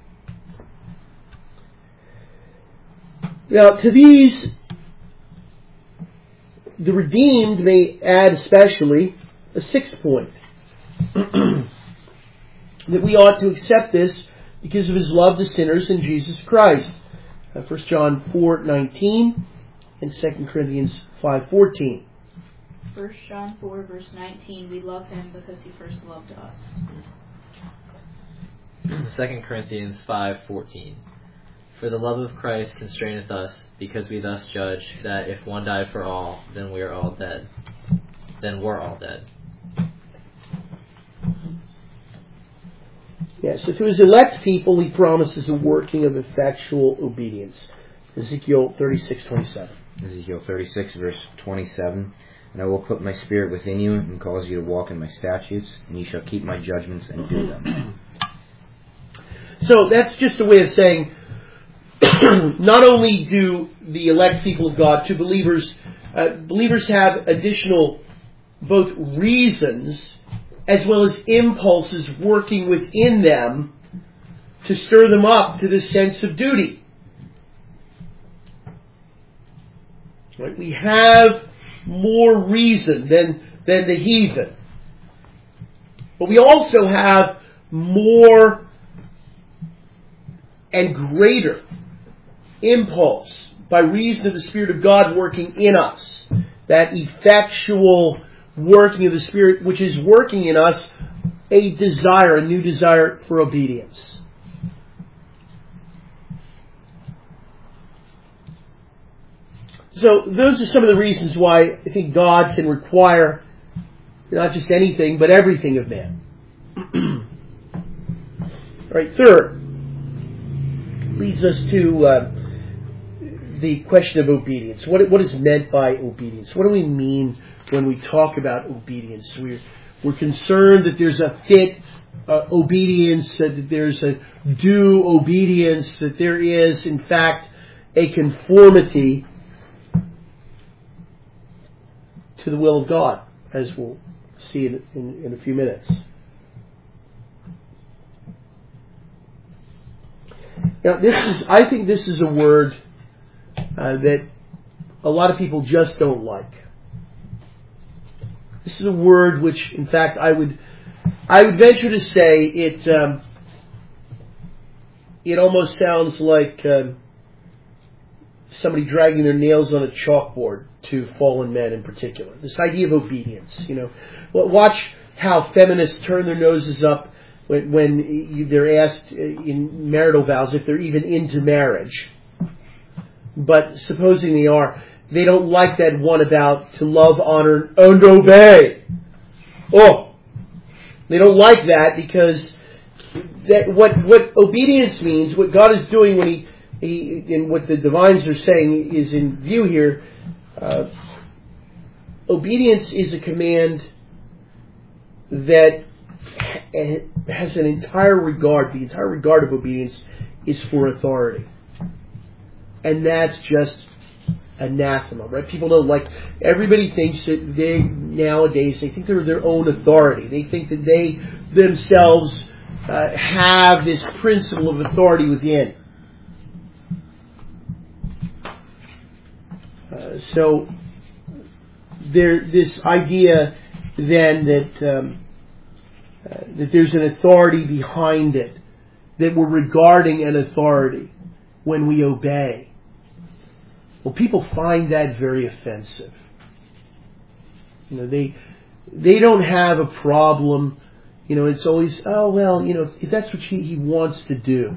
Now, to these, the redeemed may add especially a 6th point. That we ought to accept this because of his love to sinners in Jesus Christ. 1 John 4:19 and 2 Corinthians 5:14. 1 John 4 verse 19, we love him because he first loved us. 2 Corinthians 5:14. For the love of Christ constraineth us, because we thus judge that if one died for all, then we're all dead. Yes, so to his elect people he promises a working of effectual obedience. Ezekiel 36:27. Ezekiel 36 verse 27. And I will put my spirit within you and cause you to walk in my statutes, and you shall keep my judgments and do them. So that's just a way of saying, not only do the elect people of God, to believers have additional both reasons as well as impulses working within them to stir them up to this sense of duty. Right? We have more reason than the heathen. But we also have more and greater impulse by reason of the Spirit of God working in us. That effectual working of the Spirit which is working in us a new desire for obedience. So those are some of the reasons why I think God can require not just anything but everything of man. All right, third, leads us to the question of obedience. What is meant by obedience? What do we mean when we talk about obedience? We're concerned that there's a fit obedience, that there's a due obedience, that there is, in fact, a conformity to the will of God, as we'll see in a few minutes. Now, I think this is a word that a lot of people just don't like. This is a word which, in fact, I would venture to say it almost sounds like somebody dragging their nails on a chalkboard to fallen men in particular. This idea of obedience, watch how feminists turn their noses up when they're asked in marital vows if they're even into marriage. But supposing they are, they don't like that one about to love, honor, and obey. Oh, they don't like that because that what obedience means, what God is doing when He and what the divines are saying is in view here. Obedience is a command that has an entire regard, the entire regard of obedience is for authority. And that's just anathema, right? People don't like, everybody thinks that nowadays, they think they're their own authority. They think that they themselves have this principle of authority within. So this idea then that there's an authority behind it, that we're regarding an authority when we obey. Well, people find that very offensive. They don't have a problem. It's always, oh well, if that's what he wants to do.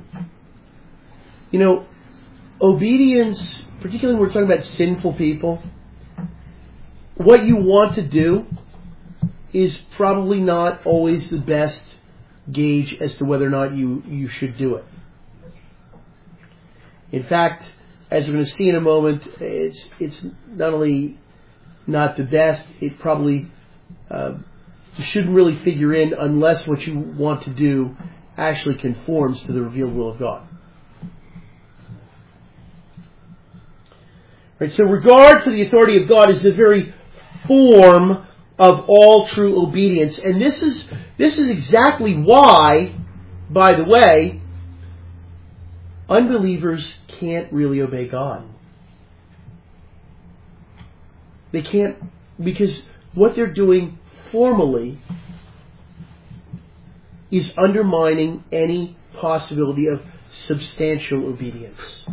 Obedience, particularly when we're talking about sinful people, what you want to do is probably not always the best gauge as to whether or not you should do it. In fact, as we're going to see in a moment, it's not only not the best, it probably shouldn't really figure in unless what you want to do actually conforms to the revealed will of God. Right, so regard for the authority of God is the very form of all true obedience. And this is exactly why, by the way, unbelievers can't really obey God. They can't, because what they're doing formally is undermining any possibility of substantial obedience.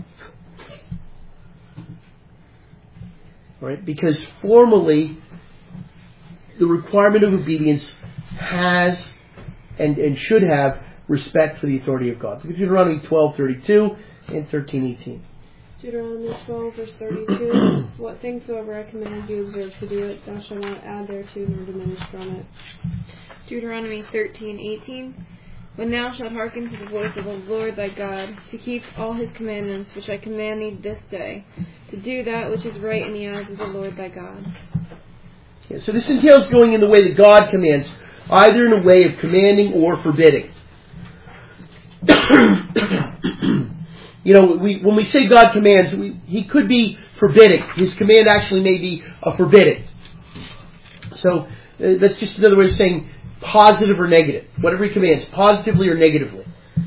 Right? Because formally, the requirement of obedience has and should have respect for the authority of God. Look at Deuteronomy 12:32 and 13:18. Deuteronomy 12, verse 32. What things soever I command you, observe to do it. Thou shalt not add thereto nor diminish from it. Deuteronomy 13:18. When thou shalt hearken to the voice of the Lord thy God, to keep all his commandments which I command thee this day, to do that which is right in the eyes of the Lord thy God. Yeah, so this entails going in the way that God commands, either in a way of commanding or forbidding. When we say God commands, he could be forbidding. His command actually may be a forbidding. So that's just another way of saying positive or negative. Whatever he commands, positively or negatively.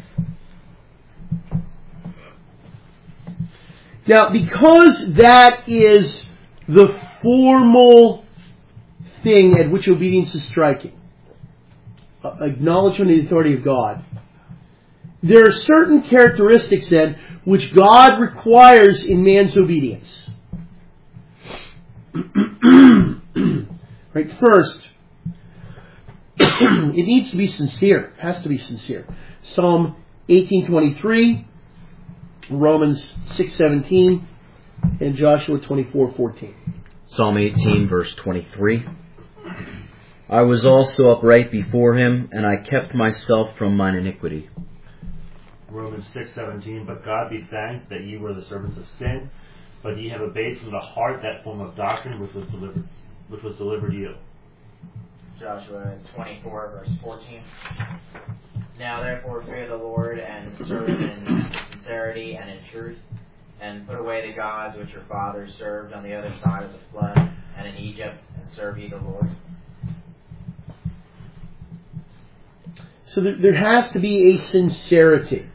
Now, because that is the formal thing at which obedience is striking, acknowledgement of the authority of God, there are certain characteristics then which God requires in man's obedience. Right, first, it needs to be sincere. It has to be sincere. Psalm 18:23, Romans 6:17, and Joshua 24:14. Psalm 18, verse 23. I was also upright before him, and I kept myself from mine iniquity. Romans 6:17. But God be thanked that ye were the servants of sin, but ye have obeyed from the heart that form of doctrine which was delivered to you. Joshua 24, verse 14. Now therefore fear the Lord, and serve him in sincerity and in truth, and put away the gods which your fathers served on the other side of the flood, and in Egypt, and serve ye the Lord. So there has to be a sincerity.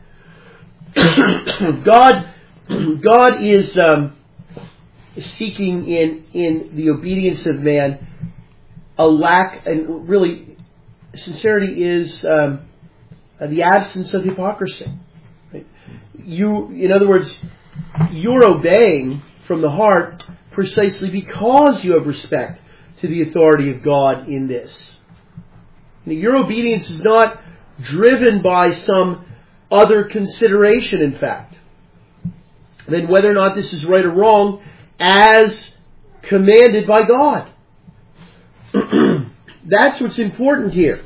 God is seeking in the obedience of man a lack, and really, sincerity is the absence of hypocrisy. Right? In other words, you're obeying from the heart precisely because you have respect to the authority of God in this. Your obedience is not driven by some other consideration, in fact, than whether or not this is right or wrong as commanded by God. That's what's important here.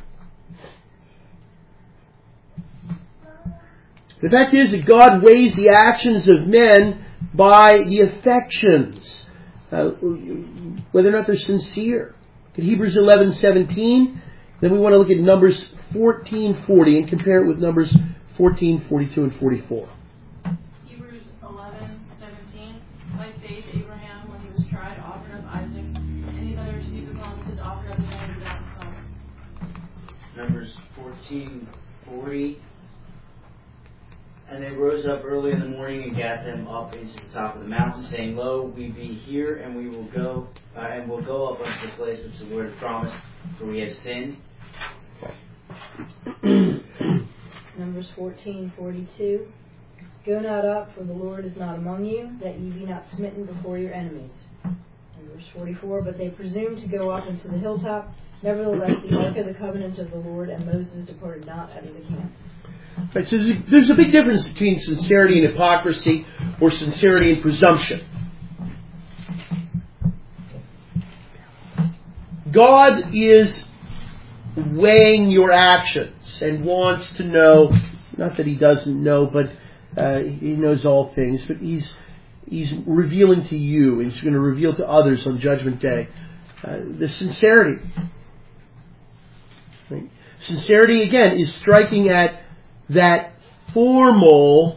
The fact is that God weighs the actions of men by the affections, whether or not they're sincere. In Hebrews 11:17, Then we want to look at Numbers 14:40 and compare it with Numbers 14:42 and 44. Hebrews 11:17. By faith, Abraham, when he was tried, offered up Isaac, and he that received the promises offered up his only begotten son. Numbers 14:40. And they rose up early in the morning and gat them up into the top of the mountain, saying, Lo, we be here, and we will go, and will go up unto the place which the Lord had promised, for we have sinned. Numbers 14:42. Go not up, for the Lord is not among you, that ye be not smitten before your enemies. And verse 44. But they presumed to go up into the hilltop. Nevertheless, the ark of the covenant of the Lord and Moses departed not out of the camp. Right, so there's a big difference between sincerity and hypocrisy, or sincerity and presumption. God is weighing your actions and wants to know, not that He doesn't know, but He knows all things, but He's revealing to you, He's going to reveal to others on Judgment Day, the sincerity. Right? Sincerity, again, is striking at that formal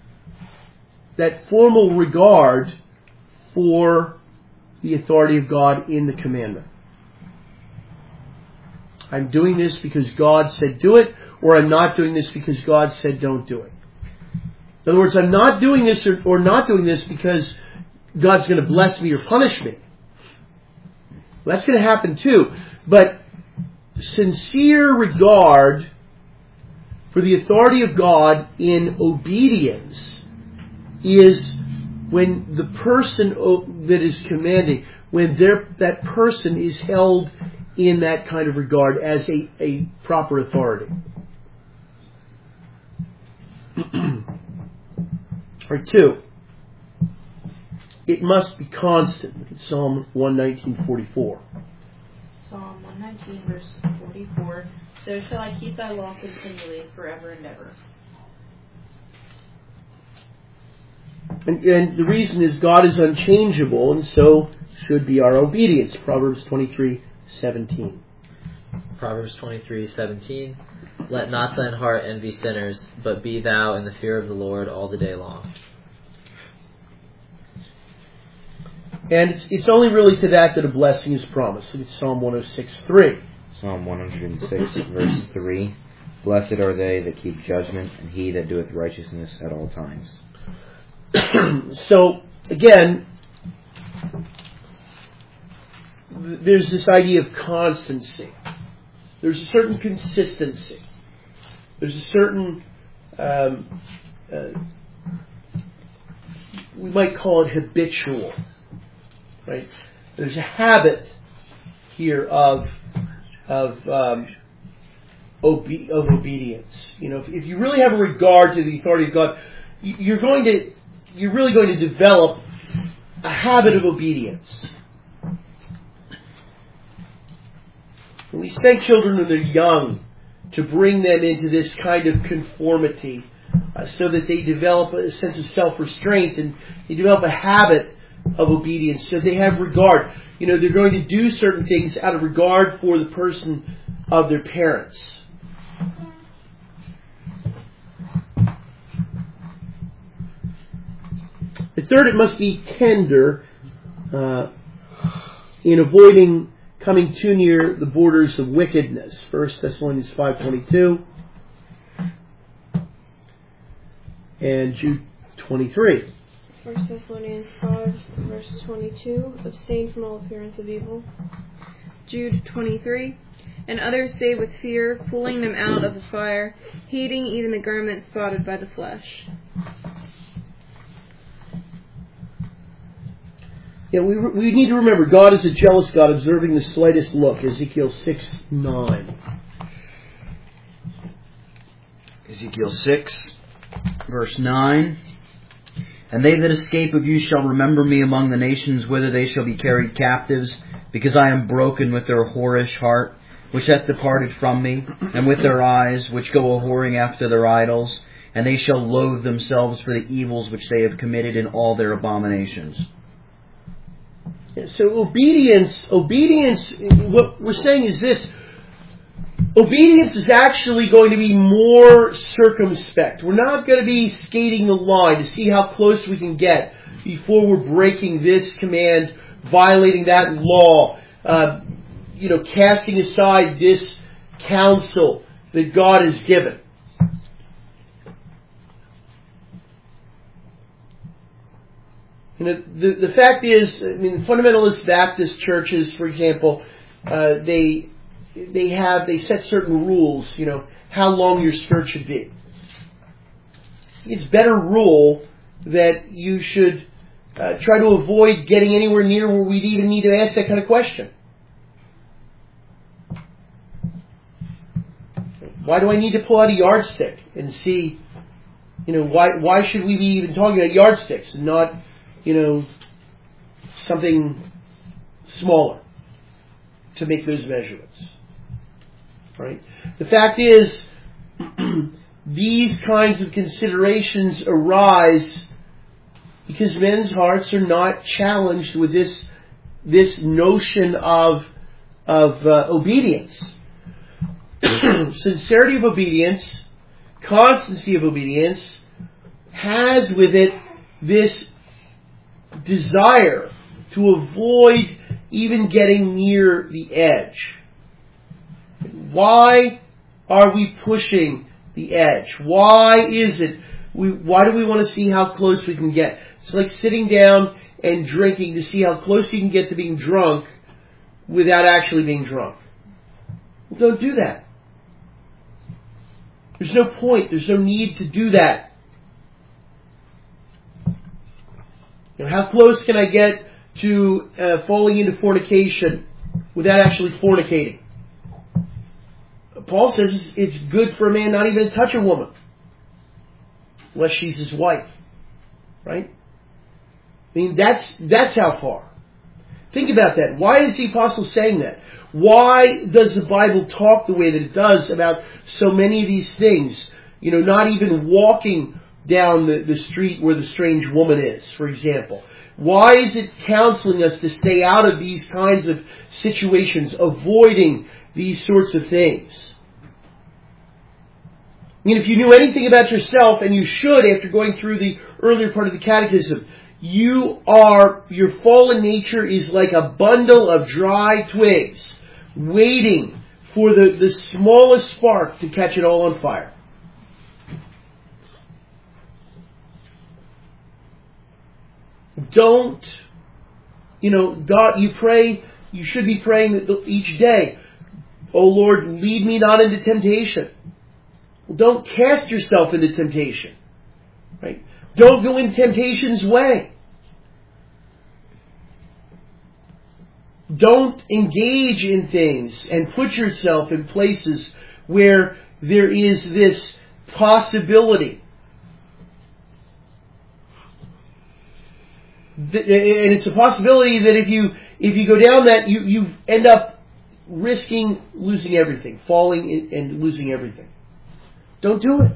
regard for the authority of God in the commandment. I'm doing this because God said do it, or I'm not doing this because God said don't do it. In other words, I'm not doing this or not doing this because God's going to bless me or punish me. Well, that's going to happen too. But sincere regard for the authority of God in obedience is when the person that is commanding, when that person is held in that kind of regard as a proper authority. Or 2, it must be constant. Psalm 119:44. Psalm 119, verse 44. So shall I keep thy law continually, forever and ever. And the reason is God is unchangeable, and so should be our obedience. Proverbs 23:17. Proverbs 23:17. Let not thine heart envy sinners, but be thou in the fear of the Lord all the day long. And it's only really to that a blessing is promised. It's Psalm 106:3. Psalm 106, verse 3. Blessed are they that keep judgment, and he that doeth righteousness at all times. So, again, there's this idea of constancy. There's a certain consistency. There's a certain, we might call it habitual, right? There's a habit here of obedience. You know, if you really have a regard to the authority of God, you're really going to develop a habit of obedience. And we spank children when they're young to bring them into this kind of conformity so that they develop a sense of self-restraint and they develop a habit of obedience so they have regard. You know, they're going to do certain things out of regard for the person of their parents. The third, it must be tender in avoiding coming too near the borders of wickedness. 1 Thessalonians 5:22 and Jude 23. 1 Thessalonians 5, verse 22, abstain from all appearance of evil. Jude 23. And others say with fear, pulling them out of the fire, hating even the garment spotted by the flesh. Yeah, we need to remember, God is a jealous God, observing the slightest look. Ezekiel 6:9. Ezekiel 6, verse 9. And they that escape of you shall remember me among the nations, whither they shall be carried captives, because I am broken with their whorish heart, which hath departed from me, and with their eyes, which go a-whoring after their idols, and they shall loathe themselves for the evils which they have committed in all their abominations. So obedience, what we're saying is this: obedience is actually going to be more circumspect. We're not going to be skating the line to see how close we can get before we're breaking this command, violating that law, casting aside this counsel that God has given. The fact is, fundamentalist Baptist churches, for example, they set certain rules, how long your skirt should be. It's a better rule that you should try to avoid getting anywhere near where we'd even need to ask that kind of question. Why do I need to pull out a yardstick and see, why should we be even talking about yardsticks and not, something smaller to make those measurements? Right? The fact is, these kinds of considerations arise because men's hearts are not challenged with this notion of obedience. Sincerity of obedience, constancy of obedience, has with it this desire to avoid even getting near the edge. Why are we pushing the edge? Why is it? Why do we want to see how close we can get? It's like sitting down and drinking to see how close you can get to being drunk without actually being drunk. Well, don't do that. There's no point. There's no need to do that. How close can I get to falling into fornication without actually fornicating? Paul says it's good for a man not even to touch a woman unless she's his wife. Right? That's how far. Think about that. Why is the apostle saying that? Why does the Bible talk the way that it does about so many of these things? Not even walking down the street where the strange woman is, for example. Why is it counseling us to stay out of these kinds of situations, avoiding these sorts of things? If you knew anything about yourself, and you should after going through the earlier part of the catechism, your fallen nature is like a bundle of dry twigs, waiting for the smallest spark to catch it all on fire. Don't, God, you should be praying each day, "Oh Lord, lead me not into temptation." Well, don't cast yourself into temptation. Right? Don't go in temptation's way. Don't engage in things and put yourself in places where there is this possibility. And it's a possibility that if you go down that, you end up risking losing everything, falling and losing everything. Don't do it.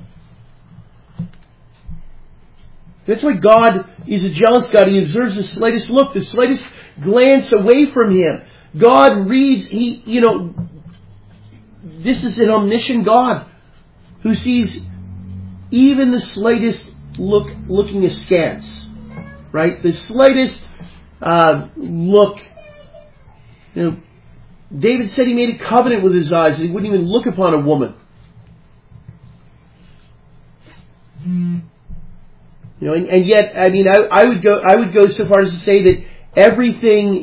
That's why God is a jealous God. He observes the slightest look, the slightest glance away from Him. God reads, this is an omniscient God who sees even the slightest looking askance. Right? The slightest look. David said he made a covenant with his eyes that he wouldn't even look upon a woman. And yet, I would go so far as to say that everything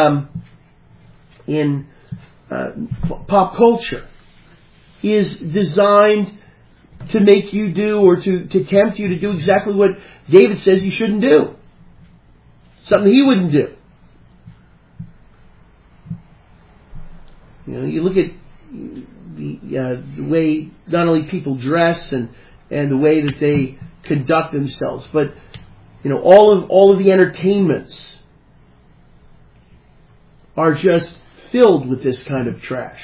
in pop culture is designed to make you do, or to tempt you to do exactly what David says you shouldn't do. Something he wouldn't do. You look at the way not only people dress and the way that they conduct themselves, but all of the entertainments are just filled with this kind of trash.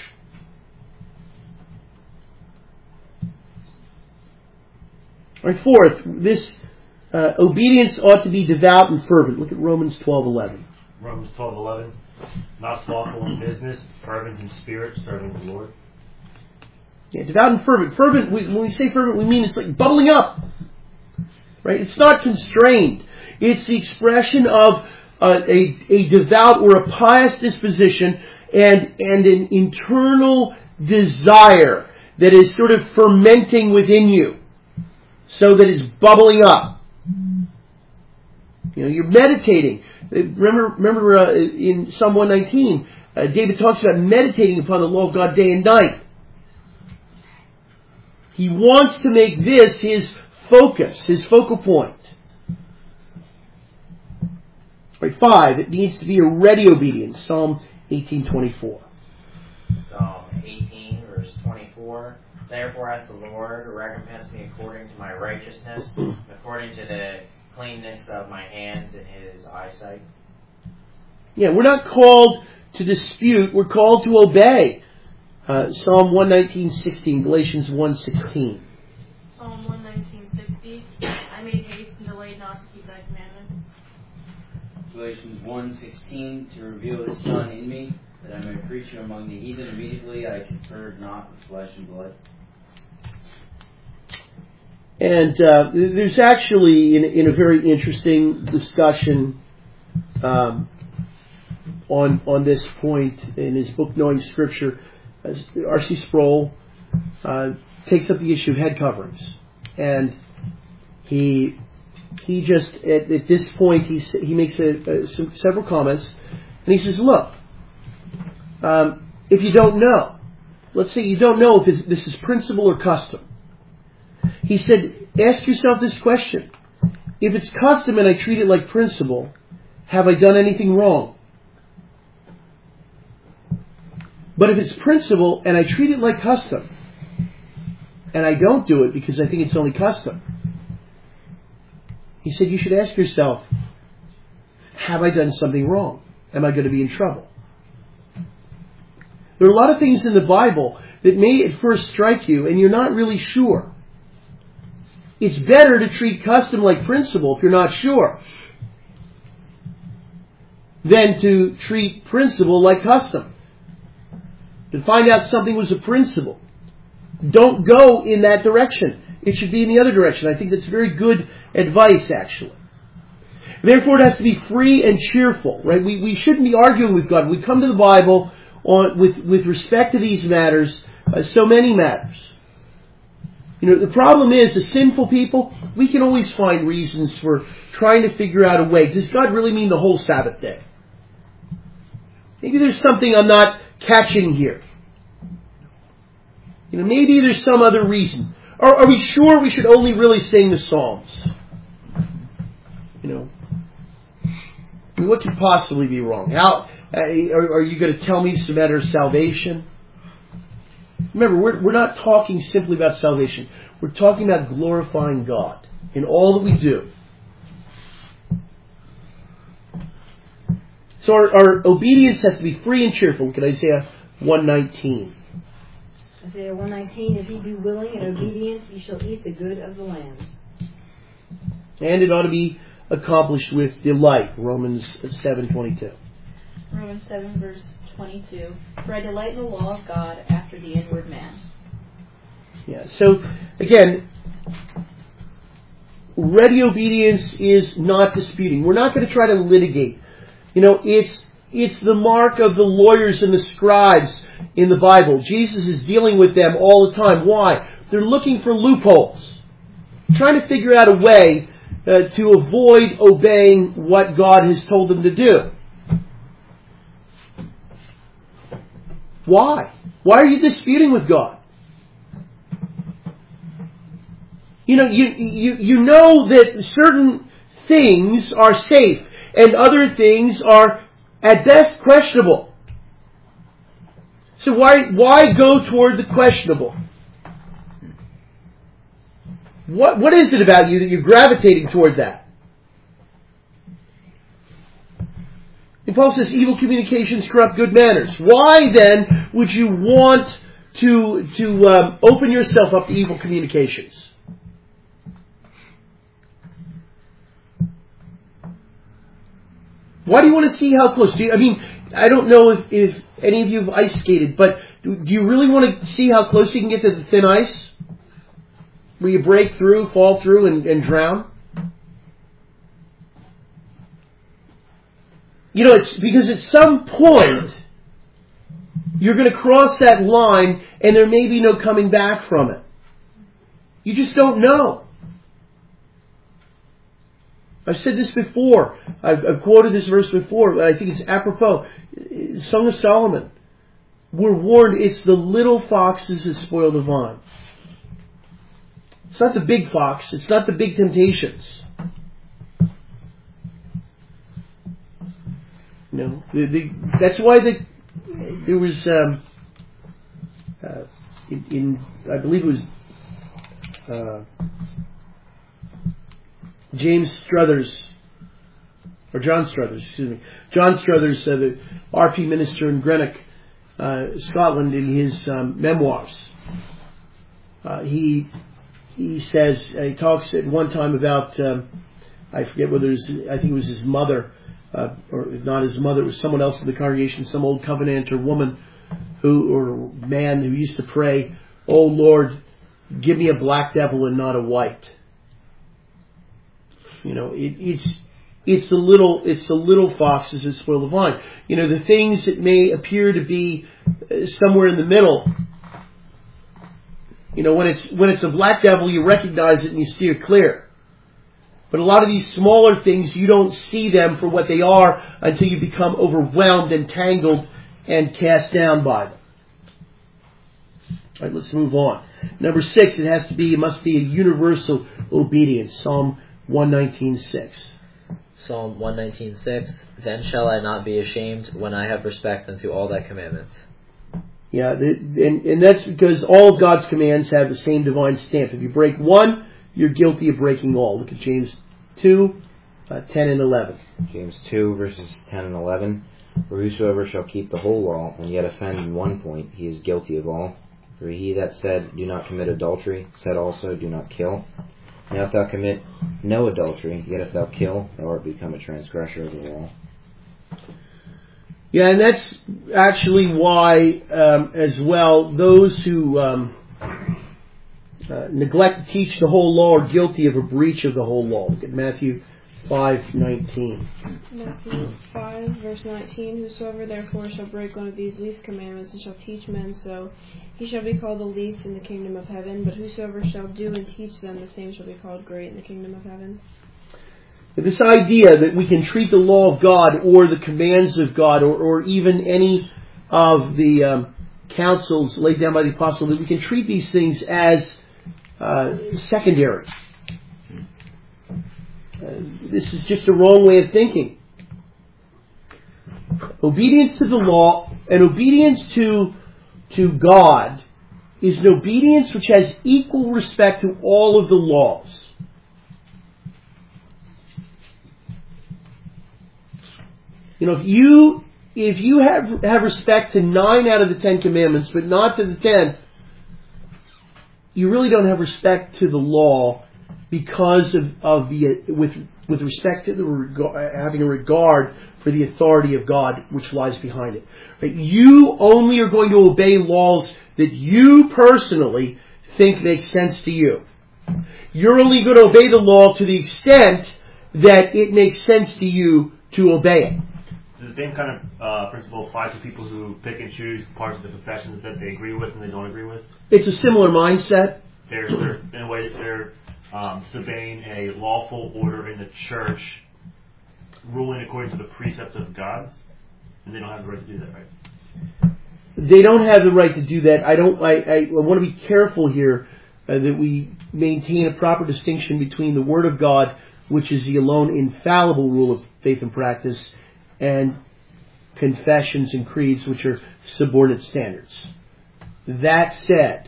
All right, fourth, this obedience ought to be devout and fervent. Look at Romans 12:11. Romans 12:11. Not slothful in business, fervent in spirit, serving the Lord. Yeah, devout and fervent. Fervent, when we say fervent, we mean it's like bubbling up. Right? It's not constrained. It's the expression of a devout or a pious disposition and an internal desire that is sort of fermenting within you so that it's bubbling up. You're meditating. Remember in Psalm 119, David talks about meditating upon the law of God day and night. He wants to make this his focus, his focal point. Right, 5, it needs to be a ready obedience. Psalm 18:24. Psalm 18, verse 24. Therefore hath the Lord recompensed me according to my righteousness, according to the cleanness of my hands in his eyesight. Yeah, we're not called to dispute, we're called to obey. Psalm 119:16, Galatians 1:16. Psalm 119:60. I made haste and delayed not to keep thy commandments. Galatians 1:16, to reveal his Son in me, that I may preach him among the heathen. Immediately I conferred not with flesh and blood. And there's actually, in a very interesting discussion on this point in his book, Knowing Scripture, R.C. Sproul takes up the issue of head coverings. And he just, at this point, he makes several comments. And he says, look, if you don't know, let's say you don't know if this is principle or custom. He said, ask yourself this question. If it's custom and I treat it like principle, have I done anything wrong? But if it's principle and I treat it like custom, and I don't do it because I think it's only custom, he said you should ask yourself, have I done something wrong? Am I going to be in trouble? There are a lot of things in the Bible that may at first strike you and you're not really sure. It's better to treat custom like principle if you're not sure than to treat principle like custom. To find out something was a principle, don't go in that direction. It should be in the other direction. I think that's very good advice, actually. Therefore, it has to be free and cheerful, right? We shouldn't be arguing with God. We come to the Bible with respect to these matters, so many matters. The problem is, as sinful people, we can always find reasons for trying to figure out a way. Does God really mean the whole Sabbath day? Maybe there's something I'm not catching here. Maybe there's some other reason. Are we sure we should only really sing the Psalms? What could possibly be wrong? How are you going to tell me it's a matter of salvation? Remember, we're not talking simply about salvation. We're talking about glorifying God in all that we do. So our obedience has to be free and cheerful. Look at Isaiah 1:19. Isaiah 1:19, if ye be willing and obedient, ye shall eat the good of the land. And it ought to be accomplished with delight. Romans 7:22. Romans 7, verse 22. For I delight in the law of God after the inward man. Yeah, so again, ready obedience is not disputing. We're not going to try to litigate. It's the mark of the lawyers and the scribes in the Bible. Jesus is dealing with them all the time. Why? They're looking for loopholes. Trying to figure out a way to avoid obeying what God has told them to do. Why? Why are you disputing with God? You know that certain things are safe and other things are at best questionable. So why go toward the questionable? What is it about you that you're gravitating toward that? And Paul says evil communications corrupt good manners. Why then would you want to open yourself up to evil communications? Why do you want to see how close? I don't know if any of you have ice skated, but Do you really want to see how close you can get to the thin ice? Where you break through, fall through, and drown? You know, it's because at some point, you're going to cross that line and there may be no coming back from it. You just don't know. I've said this before. I've quoted this verse before, but I think it's apropos. Song of Solomon. We're warned it's the little foxes that spoil the vine. It's not the big fox. It's not the big temptations. You know, that's why there was in I believe it was James Struthers, or John Struthers, excuse me. John Struthers, the RP minister in Greenock, Scotland, in his memoirs, he says, he talks at one time about, I forget whether it was, I think it was his mother, or not his mother, it was someone else in the congregation, some old Covenanter woman or man who used to pray, "Oh Lord, give me a black devil and not a white." You know, it's the little foxes that spoil the vine. You know, the things that may appear to be somewhere in the middle. You know, when it's a black devil, you recognize it and you steer clear. But a lot of these smaller things, you don't see them for what they are until you become overwhelmed and tangled and cast down by them. All right, let's move on. Number 6, it must be a universal obedience. Psalm 119:6. Psalm 119:6. Then shall I not be ashamed when I have respect unto all thy commandments. Yeah, and that's because all of God's commands have the same divine stamp. If you break one, you're guilty of breaking all. Look at James 2, 10 and 11. James 2, verses 10 and 11. For whosoever shall keep the whole law, and yet offend in one point, he is guilty of all. For he that said, do not commit adultery, said also, do not kill. Now if thou commit no adultery, yet if thou kill, thou art become a transgressor of the law. Yeah, and that's actually why, as well, those who neglect to teach the whole law are guilty of a breach of the whole law. Look at Matthew 5:19. Matthew 5, verse 19. Whosoever therefore shall break one of these least commandments and shall teach men so, he shall be called the least in the kingdom of heaven. But whosoever shall do and teach them, the same shall be called great in the kingdom of heaven. This idea that we can treat the law of God or the commands of God or even any of the counsels laid down by the apostle, that we can treat these things as secondary. This is just a wrong way of thinking. Obedience to the law and obedience to God is an obedience which has equal respect to all of the laws. You know, if you have respect to 9 out of the 10 commandments, but not to the 10, you really don't have respect to the law because of with respect to having a regard for the authority of God which lies behind it. Right? You only are going to obey laws that you personally think make sense to you. You're only going to obey the law to the extent that it makes sense to you to obey it. Does the same kind of principle apply to people who pick and choose parts of the confessions that they agree with and they don't agree with? It's a similar mindset. They're in a way, they're disobeying a lawful order in the church, ruling according to the precepts of God, and they don't have the right to do that, right? They don't have the right to do that. I want to be careful here that we maintain a proper distinction between the Word of God, which is the alone infallible rule of faith and practice, and confessions and creeds, which are subordinate standards. That said,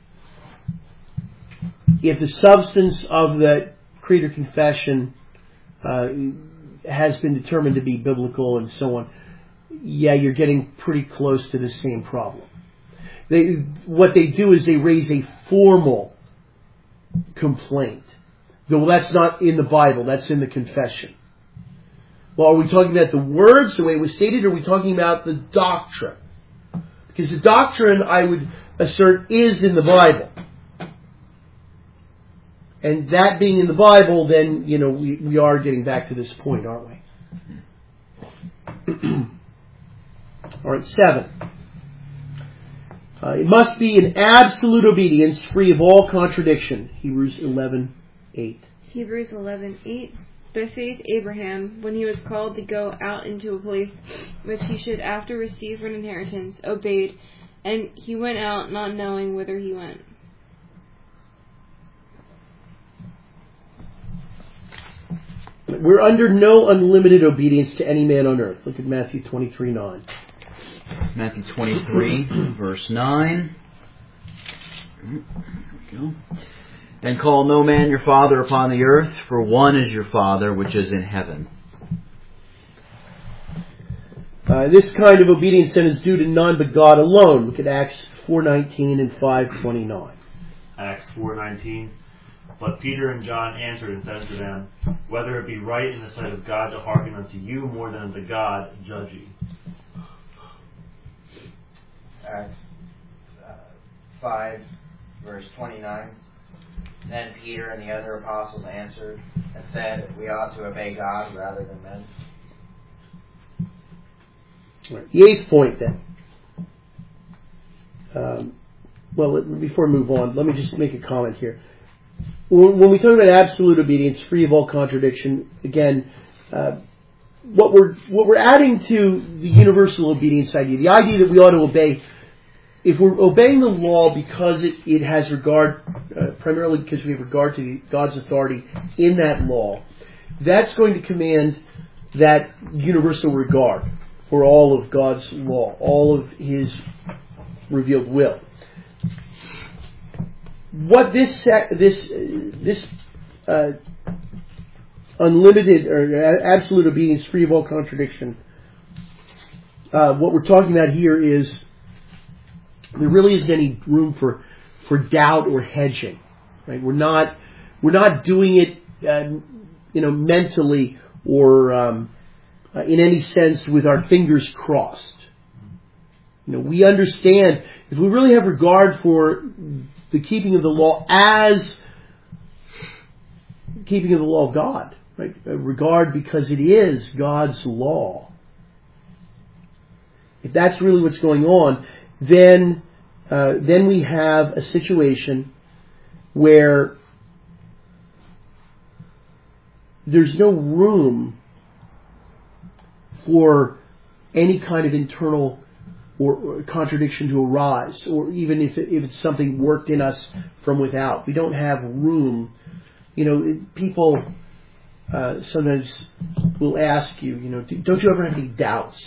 if the substance of the creed or confession has been determined to be biblical and so on, yeah, you're getting pretty close to the same problem. What they do is they raise a formal complaint. Well, that's not in the Bible, that's in the confession. Well, are we talking about the words, the way it was stated, or are we talking about the doctrine? Because the doctrine, I would assert, is in the Bible. And that being in the Bible, then, we are getting back to this point, aren't we? All right, 7. It must be an absolute obedience, free of all contradiction. Hebrews 11:8. Hebrews 11:8. By faith Abraham, when he was called to go out into a place which he should after receive for an inheritance, obeyed, and he went out not knowing whither he went. We're under no unlimited obedience to any man on earth. Look at Matthew 23:9. Matthew 23, verse 9. There we go. And call no man your father upon the earth, for one is your Father which is in heaven. This kind of obedience then is due to none but God alone. Look at Acts 4:19 and 5:29. Acts 4:19. But Peter and John answered and said to them, whether it be right in the sight of God to hearken unto you more than unto God, judge ye. Acts 5, verse 29. Then Peter and the other apostles answered and said, we ought to obey God rather than men. Right. The 8th point then. Before I move on, let me just make a comment here. When we talk about absolute obedience, free of all contradiction, again, what we're adding to the universal obedience idea, the idea that we ought to obey, if we're obeying the law because it has regard, primarily because we have regard to God's authority in that law, that's going to command that universal regard for all of God's law, all of His revealed will. What this unlimited or absolute obedience, free of all contradiction, what we're talking about here is there really isn't any room for doubt or hedging. Right? We're not doing it, mentally or in any sense with our fingers crossed. We understand if we really have regard for the keeping of the law as keeping of the law of God, right? Regard because it is God's law. If that's really what's going on, then we have a situation where there's no room for any kind of internal or contradiction to arise, or even if it's something worked in us from without. We don't have room. People sometimes will ask you, don't you ever have any doubts?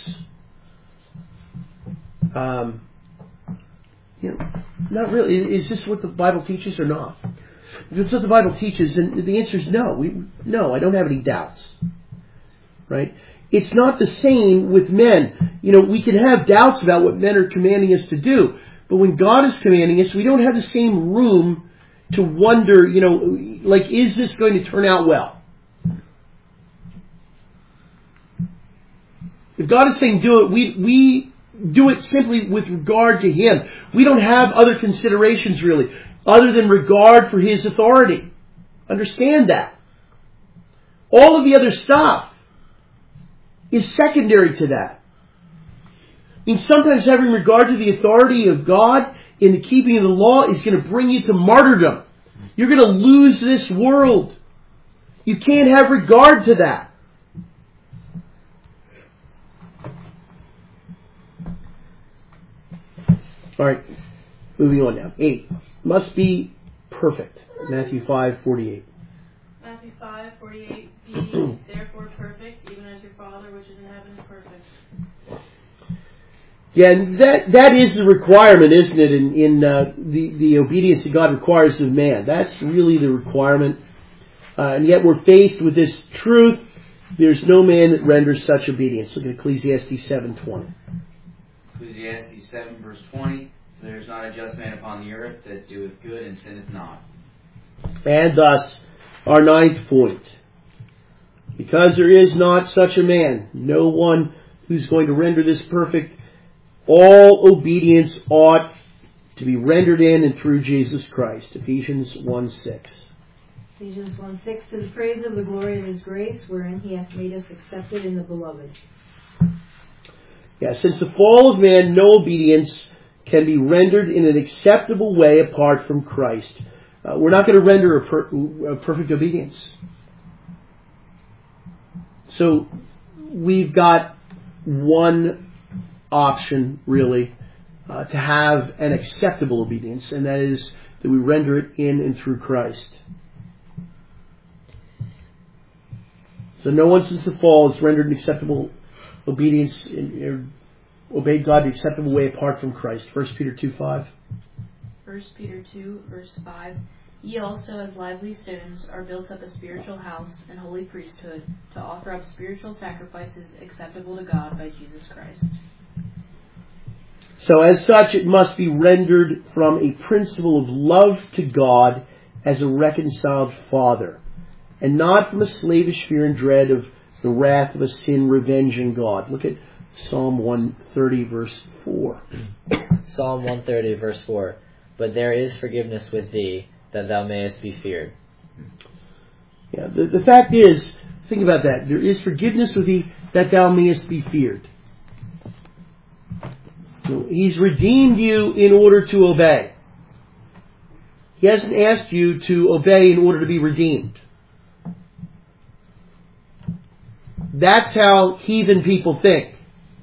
Not really. Is this what the Bible teaches or not? If it's what the Bible teaches, then the answer is no. No, I don't have any doubts. Right? It's not the same with men. We can have doubts about what men are commanding us to do. But when God is commanding us, we don't have the same room to wonder, is this going to turn out well? If God is saying do it, we do it simply with regard to Him. We don't have other considerations really, other than regard for His authority. Understand that. All of the other stuff is secondary to that. Sometimes having regard to the authority of God in the keeping of the law is going to bring you to martyrdom. You're going to lose this world. You can't have regard to that. All right, moving on now. 8. Must be perfect. Matthew 5:48. Matthew 5:48. Be therefore perfect, even as your Father which is in heaven is perfect. Yeah, and that is the requirement, isn't it? In the obedience that God requires of man. That's really the requirement. And yet we're faced with this truth. There's no man that renders such obedience. Look at Ecclesiastes 7:20. Ecclesiastes 7 verse 20. There is not a just man upon the earth that doeth good and sinneth not. And thus, our 9th point. Because there is not such a man, no one who's going to render this perfect, all obedience ought to be rendered in and through Jesus Christ. Ephesians 1:6. Ephesians 1:6, to the praise of the glory of His grace, wherein He hath made us accepted in the Beloved. Yeah, since the fall of man, no obedience can be rendered in an acceptable way apart from Christ. We're not going to render a perfect obedience. So we've got one option, really, to have an acceptable obedience, and that is that we render it in and through Christ. So no one since the fall has rendered an acceptable obedience, obeyed God in an acceptable way apart from Christ. 1 Peter 2:5. 1 Peter 2, verse 5. Ye also, as lively stones, are built up a spiritual house and holy priesthood, to offer up spiritual sacrifices acceptable to God by Jesus Christ. So as such, it must be rendered from a principle of love to God as a reconciled Father, and not from a slavish fear and dread of the wrath of a sin-revenging God. Look at Psalm 130, verse 4. Psalm 130, verse 4. But there is forgiveness with thee, that thou mayest be feared. Yeah, the fact is, think about that. There is forgiveness with thee, that thou mayest be feared. So He's redeemed you in order to obey. He hasn't asked you to obey in order to be redeemed. That's how heathen people think.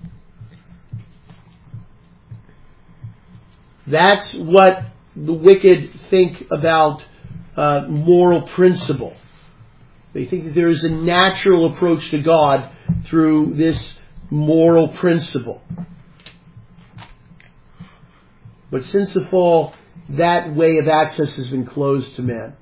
That's what the wicked think about moral principle. They think that there is a natural approach to God through this moral principle. But since the fall, that way of access has been closed to man.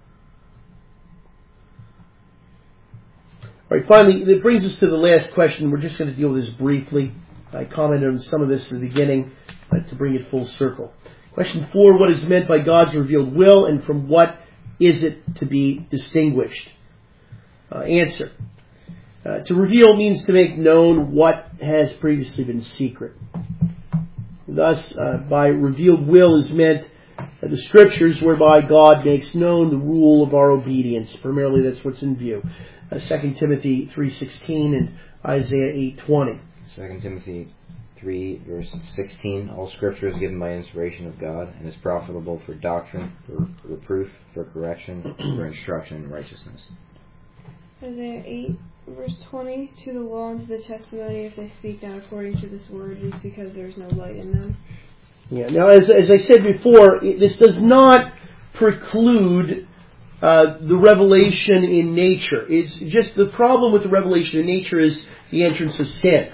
All right, finally, that brings us to the last question. We're just going to deal with this briefly. I commented on some of this in the beginning to bring it full circle. Question 4, what is meant by God's revealed will, and from what is it to be distinguished? Answer. To reveal means to make known what has previously been secret. Thus, by revealed will is meant the Scriptures whereby God makes known the rule of our obedience. Primarily that's what's in view. 2 Timothy 3:16 and Isaiah 8:20. 2 Timothy 3, verse 16, all Scripture is given by inspiration of God and is profitable for doctrine, for reproof, for correction, for instruction in righteousness. Isaiah 8, verse 20, to the law and to the testimony, if they speak not according to this word, it is because there is no light in them. Yeah. Now, as I said before, this does not preclude the revelation in nature. It's just the problem with the revelation in nature is the entrance of sin.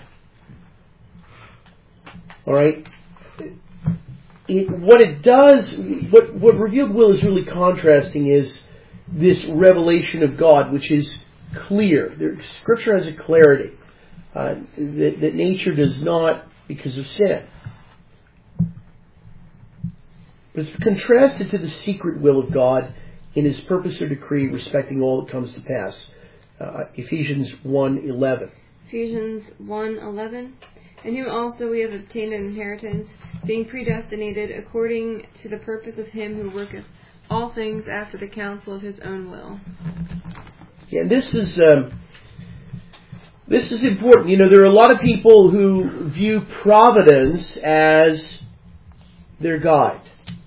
All right. What it does, what revealed will is really contrasting is this revelation of God, which is clear. Scripture has a clarity that nature does not because of sin. But it's contrasted to the secret will of God in His purpose or decree respecting all that comes to pass. Ephesians 1:11. Ephesians 1:11. In whom also we have obtained an inheritance, being predestinated according to the purpose of Him who worketh all things after the counsel of His own will. Yeah, this is important. You know, there are a lot of people who view providence as their guide.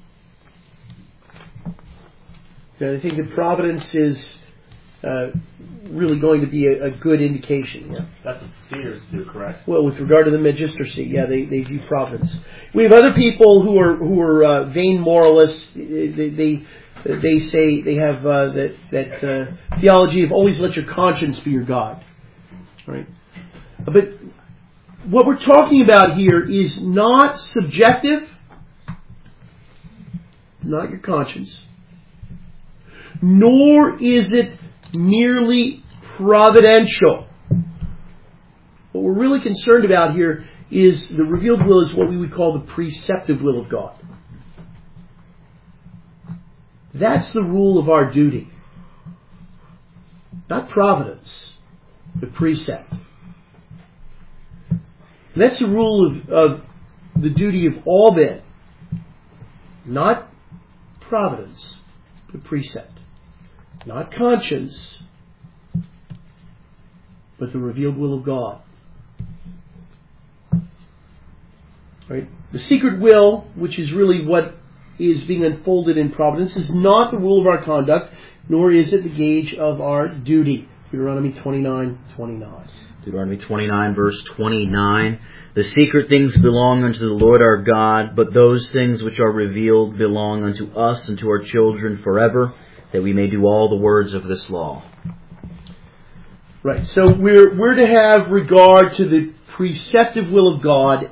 They think that providence is really going to be a good indication. Yeah. That's what seers do, correct? Well, with regard to the magistracy, yeah, they view providence. We have other people who are vain moralists. They say they have that theology of always let your conscience be your God. Right? But what we're talking about here is not subjective, not your conscience, nor is it merely providential. What we're really concerned about here is the revealed will is what we would call the preceptive will of God. That's the rule of our duty. Not providence, but precept. And that's the rule of the duty of all men, not providence, but precept, not conscience, but the revealed will of God. Right? The secret will, which is really what is being unfolded in providence, is not the rule of our conduct, nor is it the gauge of our duty. Deuteronomy 29:29. Deuteronomy 29, verse 29. The secret things belong unto the Lord our God, but those things which are revealed belong unto us and to our children forever, that we may do all the words of this law. Right. So we're to have regard to the preceptive will of God,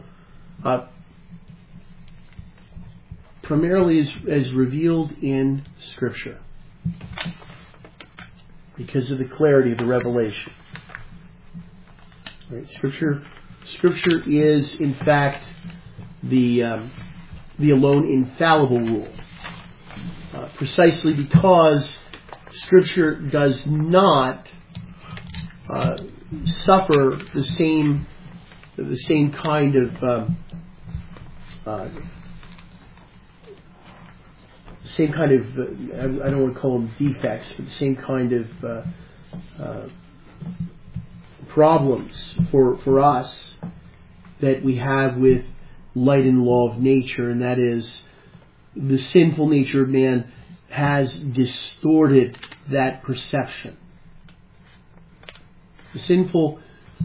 primarily as revealed in Scripture, because of the clarity of the revelation. Right? Scripture is, in fact, the alone infallible rule, precisely because Scripture does not suffer the same kind of I don't want to call them defects, but the same kind of problems for us that we have with light and law of nature, and that is the sinful nature of man has distorted that perception. The sinful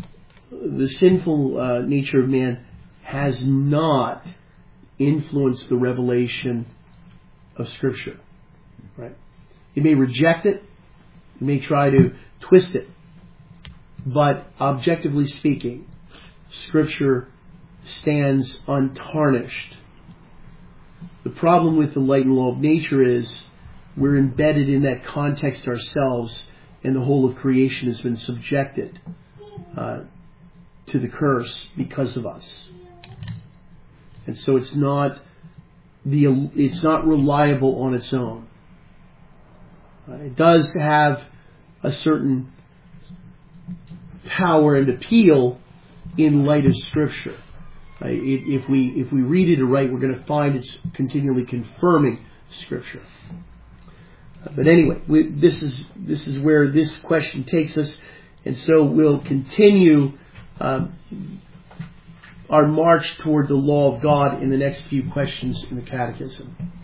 nature of man has not influenced the revelation of Scripture. Right? It may reject it, it may try to twist it, but objectively speaking, Scripture stands untarnished. The problem with the light and law of nature is we're embedded in that context ourselves, and the whole of creation has been subjected to the curse because of us. And so it's not reliable on its own. It does have a certain power and appeal in light of Scripture. If we read it aright, we're going to find it's continually confirming Scripture. But anyway, this is where this question takes us, and so we'll continue our march toward the law of God in the next few questions in the Catechism.